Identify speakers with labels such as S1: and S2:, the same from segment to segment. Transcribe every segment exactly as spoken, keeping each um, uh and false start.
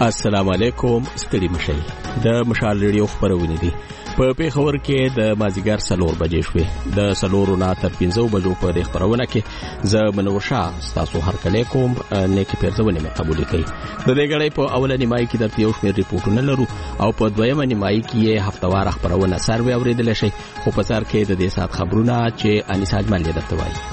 S1: السلام علیکم. ستړي مشئ. د مشال ریډیو خبرونه دي. په پیښور کې د مازیګر سلور بجې شوې. د سلورو نه تر پنځو بجو په خبرونه کې زه منور شاه تاسو هر کله کوم نیکی پیرځونه مې قبول کړي. د لګړې په اولنی مای کې درته یو شمېر ریپورتونه لرو او په دویمه نیمای کې هفتوار خبرونه سروي اوریدل شي. خو په سر کې د دې سات خبرونه چې انیس اجمل دې درته وایي.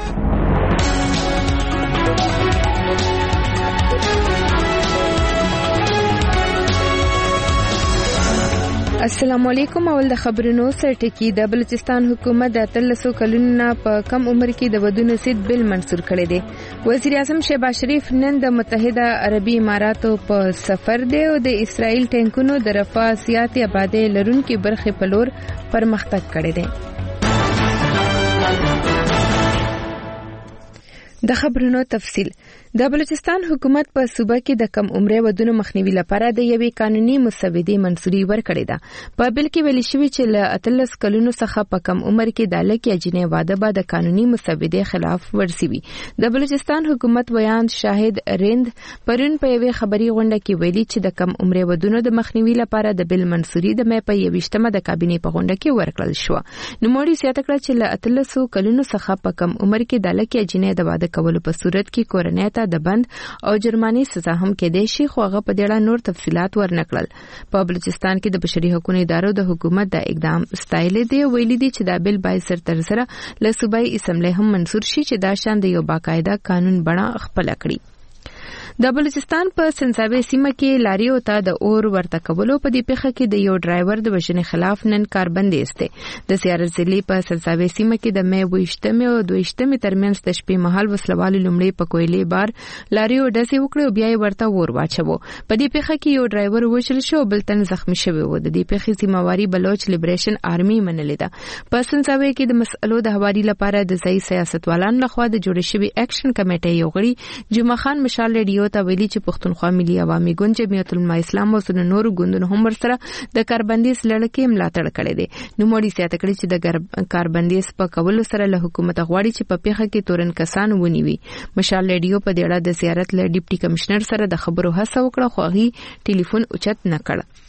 S2: السلام علیکم. اول د خبرونو سرټکی. د بلوچستان حکومت د تلسو کلونو په کم عمر کې د ودونو سید بل منسور کړی دی. وزیر اعظم شهباز شریف نن د متحده عربي اماراتو په سفر دی او د اسرائیل ټینکونو د رفاه سیاسي آبادی لرونکو برخې په لور پرمختګ کړی دی. د خبرونو تفصیل. د بلوچستان حکومت په صوبه کې د کم عمره ودونو مخنیوي لپاره د یوې قانوني مسودې منسوري ورکړې ده. په بل کې ویل شوی چې له اتلس کلونو څخه په کم عمر کې د لکه اجنه واده به د قانوني مسودې خلاف ورسوي. د بلوچستان حکومت ویان شاهد رند پرون په یوې خبري غونډه کې ویلي چې د کم عمره ودونو د مخنیوي لپاره د بل منسوري د مې په یوشتمه د کابینې په غونډه کې ورکړل شو. نو موږ سیاته کړ چې له اتلس کلونو څخه په کم عمر کې د لکه اجنه د واده کولو په صورت کې کورنۍ ته د بند او جرماني سزا هم کېدای شي. خو هغه په دې اړه نور تفصيلات ورنکړل. په بلوچستان کې د بشري حقوقو ادارو د حکومت د اقدام ستایل دي. ویلي دي چې دا بل بای سر تر سره له صوبایي اسمبلی هم منسور شي چې دا شان د یو باقاعده قانون بڼه خپل کړي. د بلوچستان په سنساوي سیمه کې لاریو ته د اور ورته کولو په دې پیښه کې د یو ډرایور د وژنې خلاف نن کاربندي استه. د سیارت ضلع په سنساوي سیمه کې د مې وشتمه او دویشتمه ترمنځ د شپې مهال وسلوال لومړی په کویلې بار لاریو ډزې وکړې او بیا یې ورته اور واچو. په دې پیښه کې یو ډرایور وژل شو او بل تن زخمی شوی و. د دې پیښې ذمہواری بلوچ لیبریشن آرمي منلې ده. په سنساوي کې د مسئلو د حوالي لپاره د ځای سیاستوالانو لخوا د جوړ شوی اکشن کمیټې یو غړي جمعه خان مشال ریډیو ته ویلي چې پښتونخوا ملي عوامي ګوند جمعیت العلماء اسلام او سن نور ګوندونو هم ورسره د کاربندیز لړکې ملاتړ کړي دي. نو موږ سیاته کړی چې د کاربندیز په کولو سره له حکومت غواړي چې په پیښه کې تورن کسان ونیوي. مشال ریډیو په دې اړه د زیارت له ډیپټي کمشنر سره د خبرو هڅه وکړه خو هغه ټلیفون اوچت نه کړ.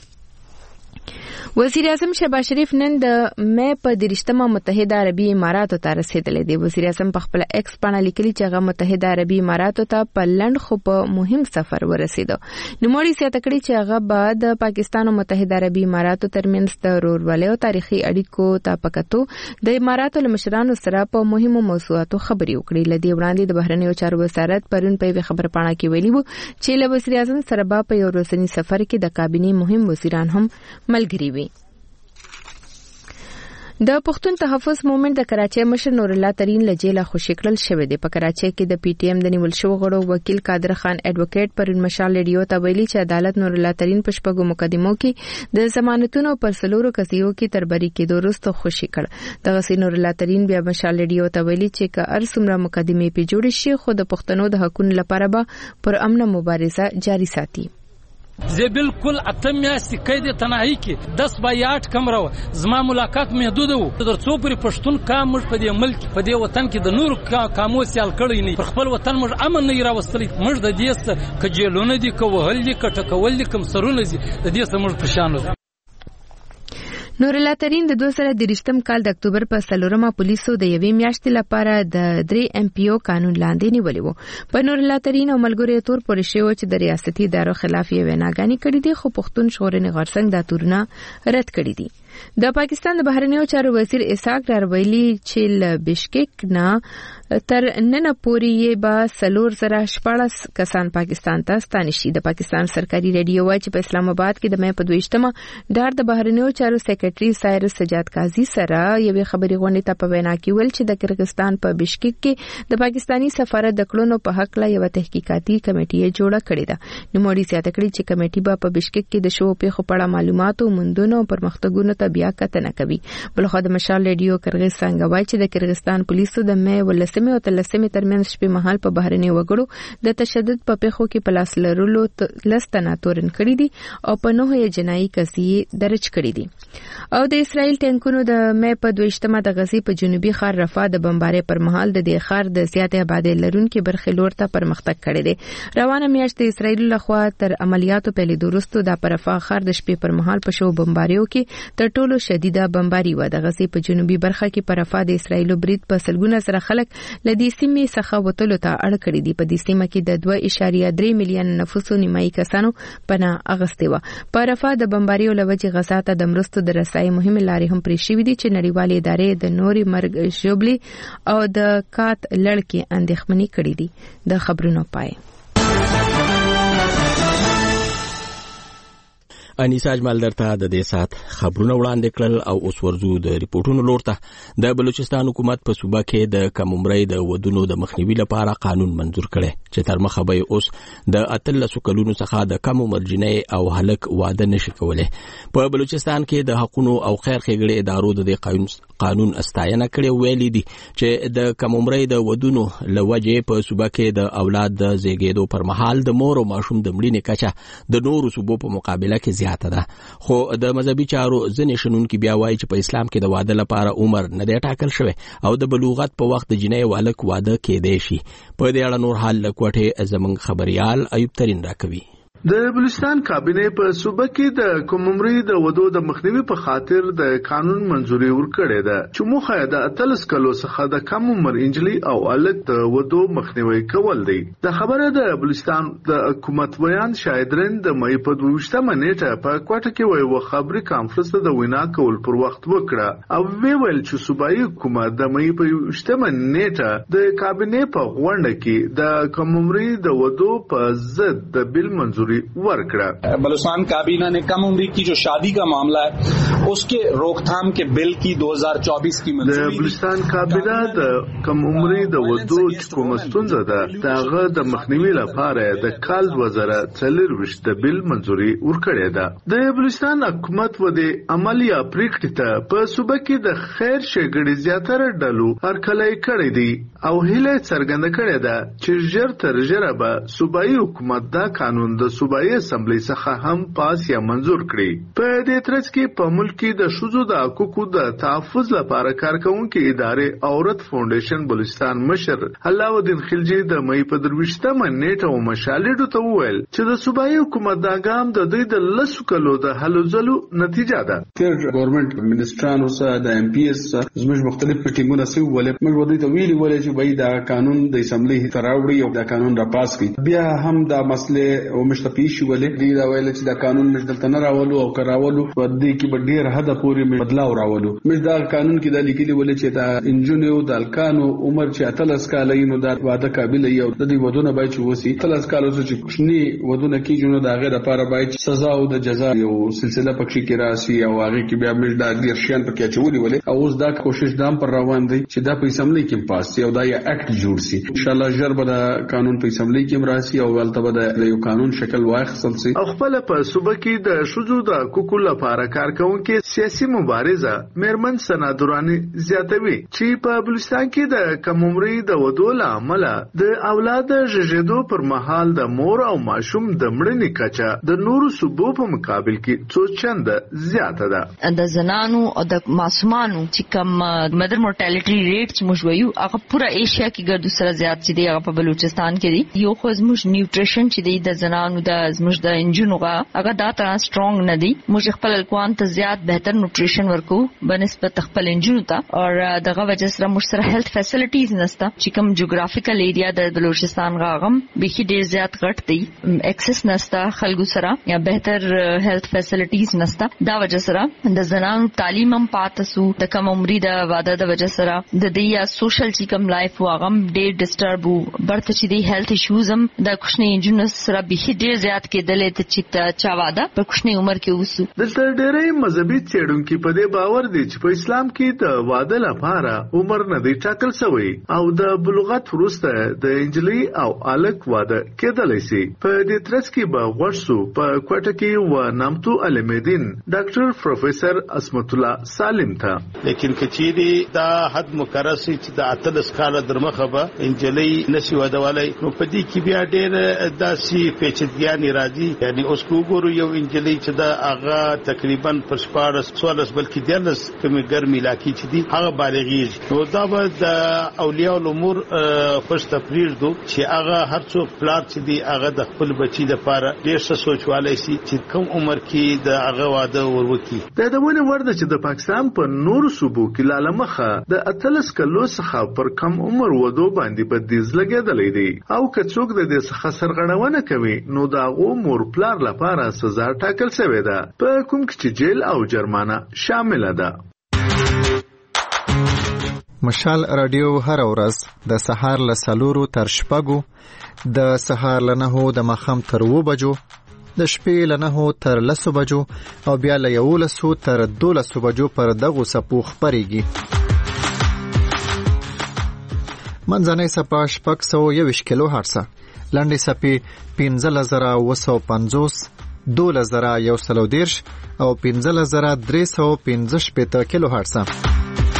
S2: وزیر اعظم شهباز شریف نن د مې په درشتمه متحده عربي اماراتو ته رسیدلی دی. وزیر اعظم په خپل ایکس باندې لیکلي چې هغه متحده عربي اماراتو ته په لند خو په مهم سفر ورسېدو. نو موږ سیاته کړی چې هغه بعد د پاکستان او متحده عربي اماراتو ترمنځ د ورورولۍ او تاریخي اړیکو ته پکتو د اماراتو له مشرانو سره په مهمو موضوعاتو خبرې وکړي. لدی وړاندې د بهرنیو چارو وزارت پرون په خبر پاڼه کې ویلي وو چې له وزیر اعظم سره په یو ورځنی سفر کې د کابینې مهم وزیران هم ملګري وي. د پښتون تحفظ مومنت د کراچۍ مشر نور الله ترين له جیله خوشی کړل شوې ده. په کراچۍ کې د پی ټی ایم د نیول شو غړو وکیل قادر خان اډوکیټ پرون مشال ریډیو ته ویلي چې عدالت نور الله ترين په شپږو مقدمو کې د ضمانتونو پر سلورو کسیو کې تربری کې دوروست خوشی کړ. دغه نور الله ترين بیا مشال ریډیو ته ویلي چې که ارسمره مقدمه په جوړ شي خو د پښتنو د حقوقو لپاره به پر امن مبارزه جاری ساتي.
S3: زه بالکل اتم میاشتې قید تنهایی کې دس بایات کم راو زما ملاقات محدود وو. در څو پر پښتون کام مش په دې ملک په دې وطن کې د نور کامو سیال کړی نه. پر خپل وطن مش امن نه راوستلی. مش د دې څخه کجلونه دي کوهل دي کټکول دي کم سرونه دي د دې څخه مش پښانو.
S2: نور الله ترين د دوه زره درشتم کال د اکتوبر په سلورمه پولیسو د یوې میاشتې لپاره د درې ام پی او قانون لاندې نیولې وو. په نور الله ترين او ملګری تور پورې شو چې د ریاستي ادارو خلاف یې ویناګانی کړې دي خو پښتون شورن غرسنګ د تورنا رد کړې دي. د پاکستان د بهرنیو چارو وزیر اسحاق ډار ویلي چې ل بشکک نه تر نن پورې یې با سلور زره شپږ کسان پاکستان ته ستانه شي. د پاکستان سرکاري ریډیو وايي چې په اسلام آباد کې د مې په دویشتمه ډار د بهرنیو چارو سیکریټري سایرس سجاد قاضي سره یوې خبري غونډې ته په وینا کې ویل چې د کرغستان په بشکک کې د پاکستانی سفارت د کړونو په حق لا یو تحقیقاتي کمیټه جوړه کړې ده. نو موږ سیاته کړی چې کمیټه به په بشکک کې د شو په خپل معلوماتو مندونو پرمختګونو ته وروسته بیا کتنه کوي. بل خو د مشال رادیو کرغستان غواړي چې د کرغستان پولیسو د مې ولسمه او تلسمه ترمنځ شپې مهال په بهرني وګړو د تشدد په پیښو کې پلاس لرلو لستنه تورن کړی دي او په نوې جنایي قضیې درج کړی دي. او د اسرایل ټانکونو د مې په دویشتمه د غزي په جنوبي خار رفح د بمبارۍ پر مهال د دې خار د زیاتې آبادی لرونکو برخې لور ته پرمختګ کړی دی. روانه میاشت د اسرایل لخوا تر عملیاتو پیلېدو وروسته د پرفا خار د شپې پر مهال په شو بمباریو کې تر ټولو شدیده بمباری و. د غزي په جنوبي برخه کې پرفا د اسرایل برید په سلګونه سره خلک لدې سیمې څخه وټلو ته اړ کړی دي. په دې سیمه کې د دوه اعشاریه درې میلیون نفوسو نیمایي کسانو پناه اغستې و. پرفا د بمباریو لوجه غزا ته د مرستو د رسای مهمه لارې هم پرې شوې دي چې نړیوالې ادارې د نوري مرګ ژوبلي او د کات لړکې اندېښمنې کړې دي. د خبرونو پای
S1: انیسا اجمل درته د دې سات خبرونه وړاندې کړل او اوس ورزو د ریپورتونو لورته. د بلوچستان حکومت په صوبه کې د کم عمرۍ د ودونو د مخنیوي لپاره قانون منزور کړي چې تر مخه به اوس د اتلسو کلونو څخه د کم عمر جنۍ او هلک واده نشي کولای. په بلوچستان کې د حقوقو او خیر ښېګړې ادارو د دې قانون استاینه کړې ویلي دي چې د کم عمرۍ د ودونو لوجه په صوبه کې د اولاد د زیږیدو پر مهال د مور او ماشوم د مړینې کچه د نورو صوبو په مقابله کې ده. خو د مذهبي چارو ځنې شنونکي بیا وایي چې په اسلام کې د واده لپاره عمر نه دی ټاکل شوی او د بلوغت په وخت د جنۍ او هلک واده کېدای شي. په دې اړه نور حال له کوټې زموږ خبريال ایوب ترین راکوي.
S4: د بلوچستان کابینه په صوبه کې د کم عمرۍ د ودو د مخنیوي په خاطر د قانون منزوري ورکړې ده چې موخه د اتلس کلو څخه د کم عمر انجلي او الک د ودو مخنیوي کول دی. د خبره د بلوچستان د حکومت بیان شایدرن د مې په دویشتمه نیټه په کوټه کې وایي و خبري کانفرنس د وینا کول پر وخت وکړه او ویل چې صوبایي حکومت د مې په دویشتمه نیټه د کابینه په غونډه کې د کم عمرۍ د ودو په ضد د بل منزوري
S5: बलूचिस्तान काबीना ने कम उम्र की जो शादी का मामला है उसके रोकथाम के बिल की दो हज़ार चौबीस की मंजूरी.
S4: बलूचिस्तान काबीना د कम عمر د ودو چې کوم ستونزه ده داغه د مخنیوي لپاره د کال دو هزار څلور د بل منزوري ورکړې ده. د بلوچستان حکومت و د عملیه پریکړه ته په صوبه کې د خیر ښېګړې زیاتره ډلو هرکلای کړې دي او هله څرګنده کړې ده چې ژر تر ژره به صوبایي حکومت دا قانون د صوبایي اسمبلی څخه هم پاس یا منزور کړي. په دې ترڅ کې په ملک کې د شذو د حقوقو د تحفظ لپاره کارکونکو ادارې عورت فاونډیشن بلوچستان مشر علاءالدین خلجی د مې په درويشتمه نیټه او مشالېډو ته وویل چې د صوبایي حکومت دا ګام د دوی د لسو کلو د هلو ځلو نتیجه ده.
S6: تر ګورنمنت منسټرانو سره د ایم پی اس زموږ مختلف میټینګونه سوي ولې موږ ودی ته ویلي ولې چې وایي دا قانون د اسمبلی تراوړي او دا قانون را پاس کړي. بیا هم دا مسله او مشتپی شو ولې دی دا ویل چې دا قانون مجدل نه راولو او کراولو ودی کې به ډیر حد پورې بدلاو راولو. موږ دا قانون کې د لیکلي ولې چې دا انجونیو د الکانو عمر چې اتلس کال یې نو دا واده قابل یو د دې ودونه باید چې وسی اتلس کال چې کوشنی ودونه کې جنو دا غیر لپاره باید سزا او د جزا یو سلسله پکې کې راسي او هغه کې بیا موږ دا ډیر شیان پکې چولې ولې او اوس دا کوشش دام پر روان دی چې دا په اسمبلی کې پاس شي او دا یو اکټ جوړ شي. ان شاء الله ژر به دا قانون په اسمبلی کې راسي او ولته به د یو قانون شکل واخیستل شي.
S4: خپل په صوبه کې د شذو د حقوقو لپاره کارکونکو سیاسي مبارزه مېرمن سنادورانی زیاتوي چې په بلوچستان کې د کم عمرۍ د ودو لامل د اولاد ژغېدو پر مهال د مور او ماشوم د مړینې کچه د نورو صوبو په مقابل کې څو چنده زیاته ده.
S7: د زنانو او د ماشومانو چې کم مدر مورټالټي ریټ چې موږ وایو هغه پورا ایشیا کې ګرځو سره زیات چې دی هغه په بلوچستان کې دی. یو خو زموږ نیوټریشن چې دی د زنانو د زموږ د انجونو هغه دا تر سترونګ نه دی. موږ خپل الکوان ته زیات بهتر نیوټریشن ورکو بنسبت خپل انجونو ته او دغه وجه سره موږ سره هیلث فیسیلیټیز نشته چې کوم جغرافیکل ایریا د بلوچستان غاغم به ډیر زیات غټ دی. اکسس نشته خلکو سره یا بهتر هیلث فیسیلیټیز نشته. دا وجه سره د زنانو تعلیم هم پاتسو د کم عمرۍ د واده د وجه سره د دې یا سوشل چې کوم لایف واغم ډیر ډیسټرب وو برته چې دی هیلث ایشوز هم د کوښنی انجونو سره به ډیر ډیر زیات کېدلې ته چې چا واده په کوچنی عمر کې وسو.
S4: دلته ډېرې مذهبي څېړونکي په دې باور دي چې په اسلام کې د واده لپاره عمر نه دی ټاکل شوی او د بلوغت وروسته د انجلۍ او الک واده کېدلی شي. په دې ترڅ کې به غوښ شو په کوټه کې و نامتو علمدین ډاکټر پروفیسور اسمت الله سالم ته
S8: لیکن کچيري دا حد مقرر شي چې د اتلس کال درمخه به انجلۍ نشي ودولای نو په دې کې بیا ډېر داسي پیچیدګي راځي. یعنی اوس وګورو یو انجلۍ چې دا هغه تقریبا پر شپاړس څوارلس بلکې دیارلس کومې ګرمې علاقې چې دي هغه بالغیږي نو دا به د اولیاء الامور خوش تفریض دو چې هغه هر څوک پلار چې دی هغه د خپل بچی د پاره ډېر څه سوچوالی شي چې کوم عمر کې د هغه واده وروکي.
S4: دا د ونه ورده چې د پاکستان په نورو صوبو کې لاله مخه د اتلس کلو څخه پر کم عمر ودو باندې بدیز لګېدلی دی او که څوک د دې څخه سرغړونه کوي نو د هغو مور پلار لپاره سزا ټاکل شوې ده په کوم کې چې جیل او جرمانه شامله ده.
S9: مشال رادیو هر ورځ د سهار له څلورو تر شپږو د سهار له نهو د ماښام تر اووه بجو د شپې له نهو تر لسو بجو او بیا له یولسو تر دولسو بجو پر دغو څپو خپرېږي. منځنۍ څپه شپږ سوه یوویشت کیلو هرڅه، لنډې څپې پنځلس زره اووه سوه پنځوس، دولس زره یو سل او دېرش او پنځلس زره درې سوه پنځه شپېته کیلو هرڅه.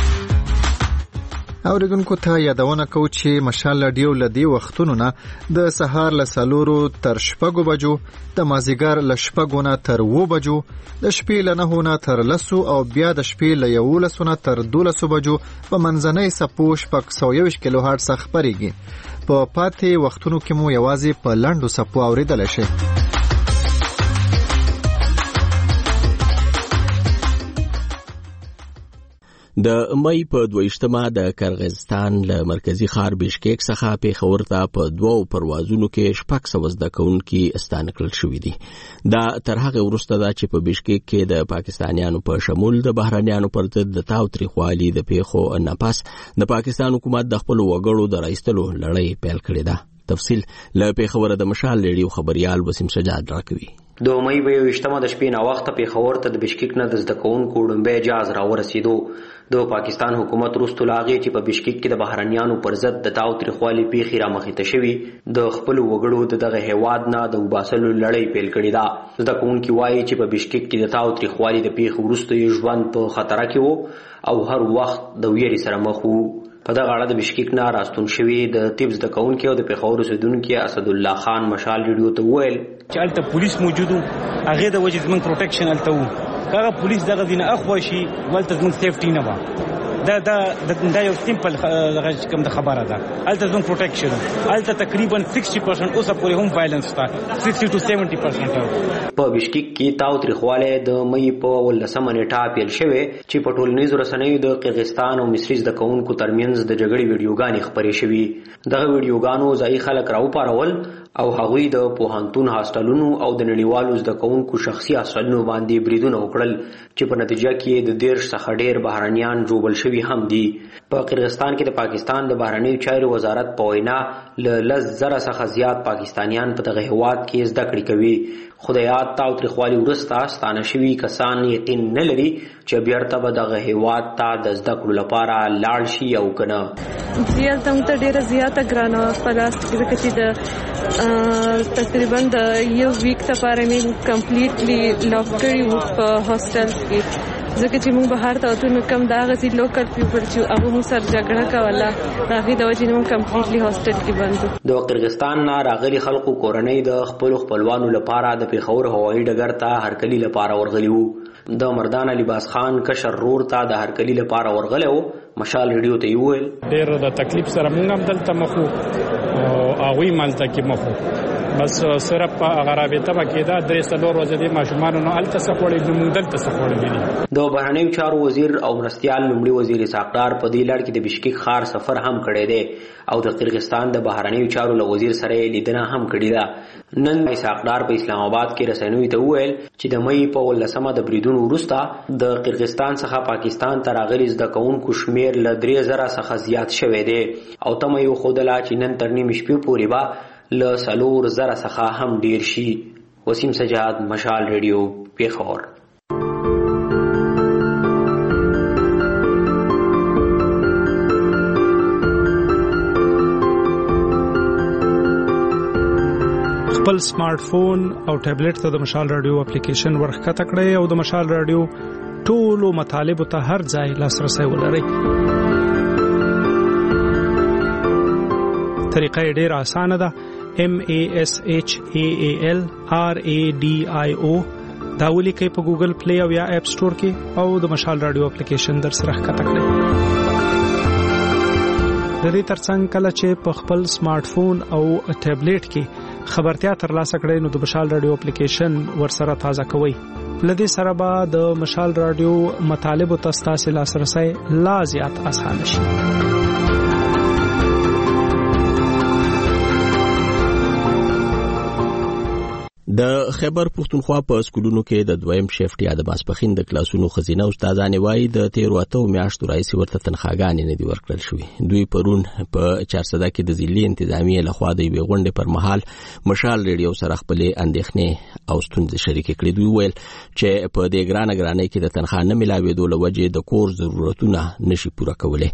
S9: اوریدونکو ته یادونه کوو چې مشال رادیو له دې وختونو نه د سهار له څلورو تر شپږو بجو، د مازدیګر له شپږو نه تر اووه بجو، د شپې له نهو نه تر لسو او بیا د شپې له یولسو نه تر دولسو بجو په منځنۍ څپو شپږ سوه یوویشت کیلو هرڅه خپرېږي. په پاتې وختونو کې مو یوازې په لنډو څپو اورېدلی شئ.
S1: د مې په دویشتمه د کرغیزستان له مرکزی ښار بشکیک څخه پیښور ته په دوو پروازونو کې شپږ سوه زده کوونکي ستانه کړل شوي دي. دا تر هغې وروسته ده چې په بشکیک کې د پاکستانیانو په شمول د بهرنیانو پر ضد د تاوتریخوالي د پیښو نه پس د پاکستان حکومت د خپلو وګړو د راایستلو لړۍ پیل کړې ده. تفصیل له پیښور د مشال ریډیو خبريال وسیم سجاد راکوي.
S10: د مې په یوویشتمه د شپې نه وخته پیښور ته د بشکیک نه د زده کوونکو ډومبی جهاز راورسېدو. د پاکستان حکومت وروسته له هغې چې په بشکیک کې د بهرنیانو پر ضد د تاوتریخوالي پیښې رامخې ته شوي د خپلو وګړو د دغه هیواد نه د وباسلو لړۍ پیل کړې ده. زده کوونکي وایي چې په بشکیک کې د تاوتریخوالي د پیښې وروسته یې ژوند په خطره کې و او هر وخت د ویرې سره مخ وو. په دغه اړه د بشکیک نه راستون شوي د طب زده کوونکي او د پیښور اوسېدونکي اسدالله خان مشال ریډیو ته وویل
S11: چې هلته پولیس موجود وو، هغې د وجې زموږ پروټیکشن هلته وو. که هغه پولیس دغه ځای نه اخوا شي هلته زموږ سیفټي نه وه. دا دا دا یو سیمپل کوم د خبره ده. هلته زموږ پروټیکشن هلته تقریبا سکسټي پرسنټ اوسه پورې هم وایلنس شته، سکسټي ټو سیونټي پرسنټ.
S10: په بشکیک کې تاوتریخوالی د مې په اوولسمه نیټه پیل شوی چې په ټولنیزو رسنیو د قرغیزستان او مصري زده کوونکو ترمنځ د جګړې ویډیوګانې خپرې شوي. دغه ویډیوګانو ځایي خلک راوپارول او هغوی د پوهنتون هاسټلونو او د نړیوالو زده کوونکو شخصي هاسټلونو باندې بریدونه وکړل چې په نتیجه کې د دېرش څخه ډېر بهرنیان ژوبل شوي هم دي. په قرغیزستان کې د پاکستان د بهرنیو چارو وزارت په وینا له لس زره څخه زیات پاکستانیان په دغه هیواد کې زده کړې کوي. خو د یاد تاوتریخوالي وروسته ستانه شوي کسان یقین نه لري چې بیرته به دغه هیواد ته د زده کړو لپاره لاړ شي او که نه.
S12: هلته موږ ته ډېره زیاته ګرانه وه په لاس کې، ځکه چې د تقریبا د یو ویک لپاره مې کمپلیټلی لاک کړي وو په هاسټل کې، ځکه چې موږ بهر ته وتو نو کم د هغه ځای لوکل پیپل چې هغه موږ سره جګړه کوله د هغې د وجې نه موږ کمپلیټلی هاسټل کې بند وو.
S10: د قرغیزستان نه راغلي خلکو کورنۍ د خپلو خپلوانو لپاره د پیښور هوایي ډګر ته هرکلي لپاره ورغلي وو. د مردان لباس خان کشر رور ته د هرکلي لپاره ورغلی وو. مشال ریډیو ته یې وویل
S13: ډېر د تکلیف سره موږ هم دلته مخ وو او هغوی هم هلته کې مخ وو. بس صرف هغه رابطه به کېده درې څلور ورځې دې ماشومانو نه هلته څه خوړې نو موږ دلته څه خوړلي دي.
S10: د بهرنیو چارو وزیر او مرستیال لومړي وزیر اسحاق ډار په دې لړ کې د بشکیک ښار سفر هم کړی دی او د قرغیزستان د بهرنیو چارو له وزیر سره یې لیدنه هم کړې ده. نن اسحاق ډار په اسلام آباد کې رسنیو ته وویل چې د مې په اوولسمه د بریدونو وروسته د قرغیزستان څخه پاکستان ته راغلي زده کوونکو شمېر له درې زره څخه زیات شوی دی او تمه یې وښودله چې نن تر نیمې شپې پورې به له څلور زره څخه هم ډیر شي. وسیم سجاد، مشال ریډیو، پیښور.
S14: خپل سمارټ فون او ټابلیټ ته د مشال رادیو اپلیکیشن ورخکته کړئ او د مشال رادیو ټولو مطالبو ته هر ځای لاسرسي ولرئ. طریقه یې ډېره اسانه ده. M A S H A A L R A D I O دا ولیکئ په ګوګل پلی او یا اپ سٹور کې او د مشال رادیو اپلیکیشن در سره ښکته کړئ. د دې ترڅنګ کله چې په خپل سمارټ فون او ټابلیټ کې خبرتیا ترلاسه کړئ نو د مشال رادیو اپلیکیشن ورسره تازه کوئ. لدې سره به د مشال رادیو مطالب او تاسو لاسرسي لا زیات آسان شي.
S1: د خیبر پښتونخوا په سکولونو کې د دویم شیفت یا د ماسپخین د کلاسونو خزینه استادان وایي د تیرو اتو میاشتو راځي ورته تنخواګانې نه دي ورکړل شوې. دوی پرون په چارسده کې د ضلعي انتظامیه لخوا د یوې غونډې پر مهال مشال ریډیو سره خپل اندېښنې او ستونزې شریک کړې. دوی ویل چې په دې ګرانه ګرانۍ کې د تنخوا نه ملاوېدو له وجې د کور ضرورتونه نشي پوره کولی.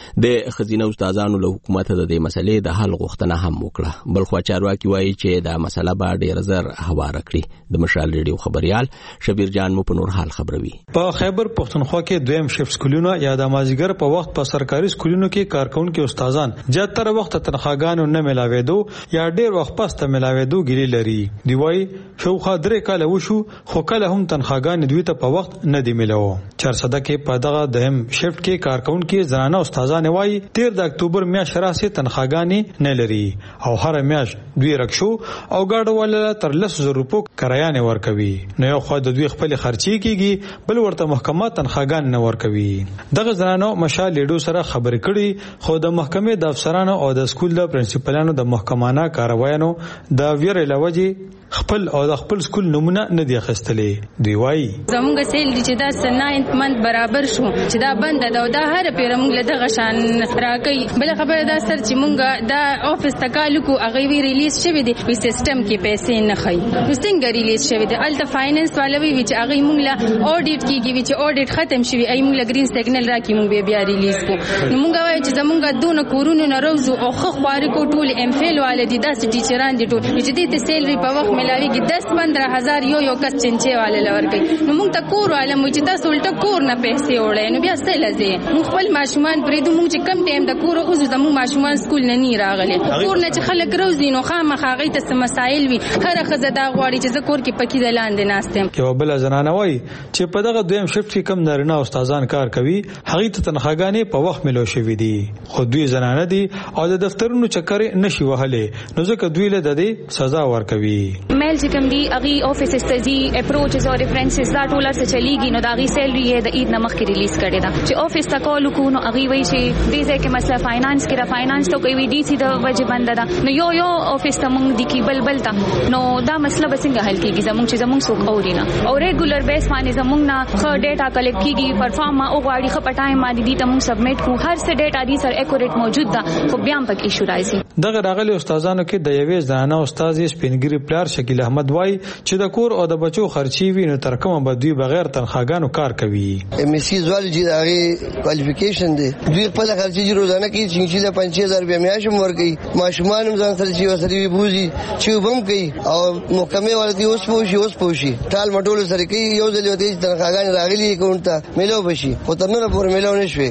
S1: د خزینه استادانو له حکومت د دې مسلې د حل غوښتنه هم وکړه. بلخوا چارواکي وایي چې دا مسله به ډېر زر هواره کړي. د مشال ریډیو خبريال شبیر جان مو په نور حال خبروي.
S15: په خیبر پښتونخوا کې دویم شیفت سکولونه یا د مازیګر په وخت په سرکاري سکولونو کې کارکونکو استادان زیاتره وخت تنخواګانو نه ملاوېدو یا ډېر وخت پسته ملاوېدو ګیلې لري. دی وایي شوخه درې کاله وشو خو کله هم تنخواګان دوی ته په وخت نه دی ملاو. چارسده کې په دغه دویم شیفت کې کارکونکو زنانه استادان وایي تیر د اکتوبر میاشتې راځي تنخواګانې نه لري او هر میاشت دوی رکشو او گاډو ولا تر لس زره روپو کرایه نه ورکوي. نو یو خو د دوی خپل خرچي کیږي بل ورته محکمه تنخواګان نه ورکوي. دغه زنانو مشال لیډو سره خبرې کړي خو د محکمې د افسرانو او د سکول د پرنسپلانو د محکمانه کاروایانو د ویرې لوجې خپل او د خپل سکول نمونه نه دی اخیستلې. دی وایي
S16: زمونږ سیل چې دا سناینت منت برابر شو چې دا بند ده او دا هر پیر موږ له دغه شان راکې. بل خبره دا سر چې موږ دا افیس تکالو هغه وی ریلیز شوی دی په سیستم کې پیسې نه خای. نو څنګه ریلیز شوی دی؟ الته فاینانس والا وی چې هغه موږ له اډیټ کیږي چې اډیټ ختم شوی ای موږ له گرین سیګنل راکې موږ بیا ریلیز کو. نو موږ وایو چې زمونږ دونه کورونو نه روزو او خو خواري کو ټول ام فیل والدي داسې ټیچران دي ټول چې دې ته سیلری په وخت ملاويږي دس پندرہ هزار یو یو کس چنچه والے لور کوي. نو موږ ته کور عالم چې تاسو ولټه کور نه پیسې وړئ نو بیا څه لزه موږ خپل ماشومان پرې دوه موږ چې کم ټیم د کور اوس د موږ ماشومان سکول نه نی راغلي. کور نه چې خلک روزي نو خامخا غي ته مسائل وي هر خزه دا غواړي چې زکور کې پکې د لاندې ناستم.
S15: یو بل زنانه وای چې په دغه دویم شفت کې کم نارینه استادان کار کوي هغه ته تنخواګانې په وخت ملو شوې دي خو دوی زنانه دي او د دفترونو چکر نشي وهلې نو ځکه دوی له د دې سزا ورکوي.
S17: میل چې کوم دی اغي افیسز ته زی اپروچز او ریفرنسز دا ټولر څه چلیږي نو دا غي سیلری یې د عید نمخ کې ریلیز کړي دا چې افیس تا کول کو نو اغي وای چې دې ځکه مسله فاینانس کې را فاینانس ته کوي ډي سي د وجه بند ده نو یو یو افیس ته مونږ د کی بل بل تا نو دا مسله به څنګه حل کیږي زمونږ چې زمونږ څوک اوري نه او ریګولر بیس باندې زمونږ نه خو ډیټا کلیکټ کیږي پرفارم او غواړي خو پټایم باندې دي ته مونږ سبمیټ کو هر څه ډیټا دي سر اکوریټ موجود ده خو بیا هم پکې شو راځي.
S15: دغه راغلي استادانو کې د یوې ځانه استاد سپینګری پلار شکیل احمد وای چې د کور او د بچو خرچي وي نو تر کومه به دوی بغیر تنخواګانو کار کوي.
S18: ام اس سی زوالجی د هغه کوالیفیکیشن دی دوی خپل خرچي روزانه کې چې چې پنځه هزار روپیا میاشم ورکي ماشومان هم ځان سره چې وسري بوزي چې وبم کوي او محکمه والدي اوس پوښي اوس پوښي ټال مټول سره کوي یو ځل وته تنخواګان راغلي کوم ته ملو بشي خو تر نه پورې ملو نشوي.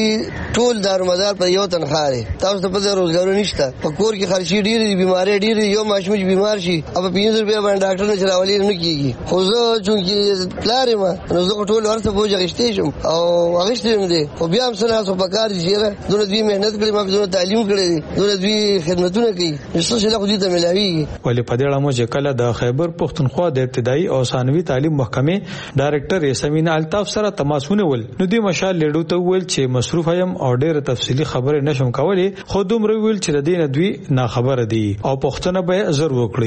S18: دې ټول دارمدار په یو تنخواه تاسو ته په روزګار نشته په کور کې خرچي ډېری بیماری ډېری یو ماشوم چې بیمار شي او پنځه روپیا باندې ډاکټر نه چلاولي نه کیږي خو زه چې پلار ما نو زه ټول ورته بوج غشتې شم او غشتې هم دي خو بیا هم سره سو پکار دي چې دوی دوی مهنت کړي ما دوی تعلیم کړي دوی دوی خدمتونه کوي څه څه له خو دې ته ملاويږي.
S15: ولې په دې اړه مو چې کله د خیبر پښتونخوا د ابتدایي او ثانوي تعلیم محکمې ډایرکټر یاسمین الطاف سره تماسونه ول نو دوی مشال لیډو ته ویل چې مصروف یم او ډېر تفصیلی خبره نشم کولای خو دومره ویل چې د دې نه دوی نا خبره دي او پښتنه به زر وکړي.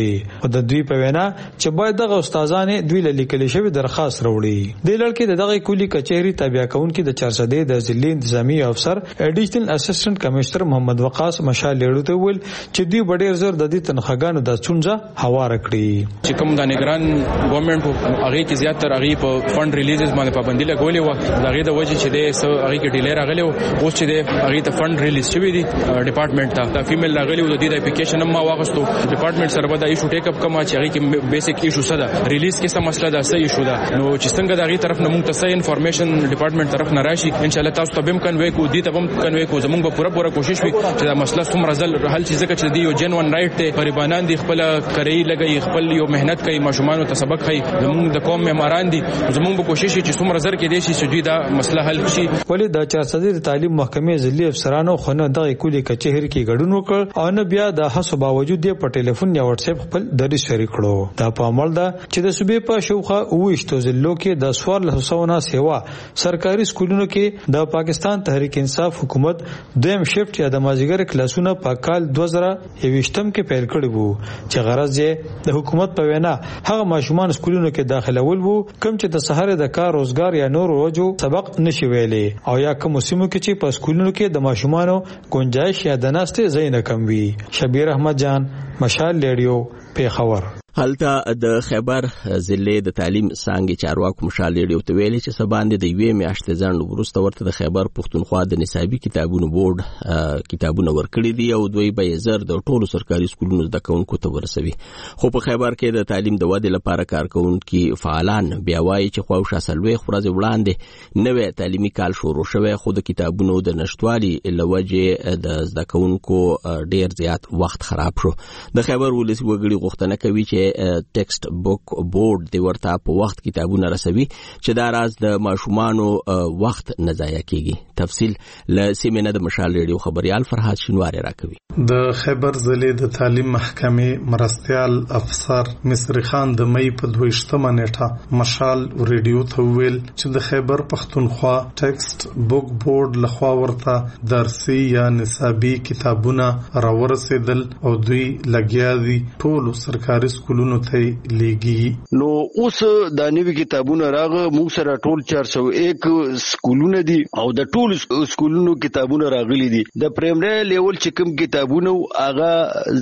S15: خو د دوی په وینا چې باید دغه استادان دوی له لیکل شوی درخواست راوړي. د لړکې د دغه کلی کچهری تابع کونکي د چار سده د ضلع انتظامی افسر ایډیشنل اسسټنټ کمشنر محمد وقاص مشال لیړو ته ویل چې دوی ډېر زر د دې تنخواګانو د څونځه هوار کړی.
S19: چې کوم د نگران ګورنمنت هغه کې زیات تر هغه په فند ریلیزز باندې پابندي لګولې و. هغه د وجه چې د هغه کې ډیلر راغلی او اوس چې د هغه ته فند ریلیز شوی دی ډپارټمنٹ ته د فیمیل راغلی او د دې اپلیکیشن ما واغستو ډپارټمنٹ سره به د ایشو ټیک اپ کما چې هغه کې بیسیک ایشو سره ریلیز کې څه مسله ده څه ایشو ده نو چې څنګه د هغه طرف نه موږ ته څه انفارمیشن ډپارټمنٹ طرف نه راشي ان شاء الله تاسو ته به کنوي کو دي ته هم کنوي کو زموږ به پوره پوره کوشش وکړو چې دا مسله څومره ځل حل شي ځکه چې دی یو جنون رائټ ته غریبانان دي خپل کړی لګي خپل یو مهنت کوي ماشومان ته سبق کوي زموږ د قوم معماران دي زموږ به کوشش چې څومره زر کې دي چې دوی دا مسله حل شي.
S15: ولې د چار سده تعلیم محکمې ضلعي افسرانو خونه دغه کلی کچهری کې ګډون وکړ او نه بیا د حساب باوجود په ټلیفون یا واتس اپ خپل دریس شریک کړو. دا په عمل ده چې د صوبې په شوخه اوښتو ضلعو کې د سوار له حسابونو سیوا سرکاري سکولونو کې د پاکستان تحریک انصاف حکومت دویم شفت یا د مازیګر کلاسونه په کال دوه زره یوویشتم کې پیل کړی وو چې غرض یې د حکومت په وینا هغه ماشومان سکولونو کې داخلول وو کوم چې د سحر د کار روزګار یا نور وجو سبق نشي ویلې او یا کوم سیمو کې چې په سکولونو کې د ماشومانو گنجائش یا د ناستې ځای نه کم وي. شبیر احمد جان مشال لیډیو پیښور.
S1: هلته د خیبر ضلع د تعلیم څانګې چارواکو مشال لیډیو ته ویلي چې سباندې د یوې میاشتې ځنډ وروسته ورته د خیبر پښتونخوا د نصابي کتابونو بورډ کتابونه ورکړي دي او دوی به زر د ټولو سرکاري سکولونو زده کوونکو ته ورسوي. خو په خیبر کې د تعلیم د ودې لپاره کارکونکي فعالان بیا وایي چې خواوشا څلوېښت ورځې وړاندې نوی تعلیمي کال شروع شوی خو د کتابونو د نشتوالي له وجې د زده کوونکو ډېر زیات وخت خراب شو. د خیبر ولسي وګړي غوښتنه کوي چې ټیکسټ بوک بورډ د ورته په وخت کتابونه رسوي چې دا راز د ماشومانو وخت نه ضایع کیږي. تفصیل له سیمینه د مشال ریډیو خبريال فرحات شینواری راکوي.
S20: د خیبر ضلع د تعلیم محکمې مرستيال افسر مصری خان د مې په دویشتمه نیټه مشال ریډیو ته ویل چې د خیبر پښتونخوا ټیکسټ بوک بورډ لخوا ورته درسي یا نصابي کتابونه راورسېدل او دوی لګیا دي ټول سرکاري سکولونو ته لیږي.
S21: نو اوس د نوي کتابونو راغه موږ سره ټول چار سو یک سکولونه دي او د ټول سکولونو کتابونه راغلي دي. د پرایمري لیول چې کوم کتابونه هغه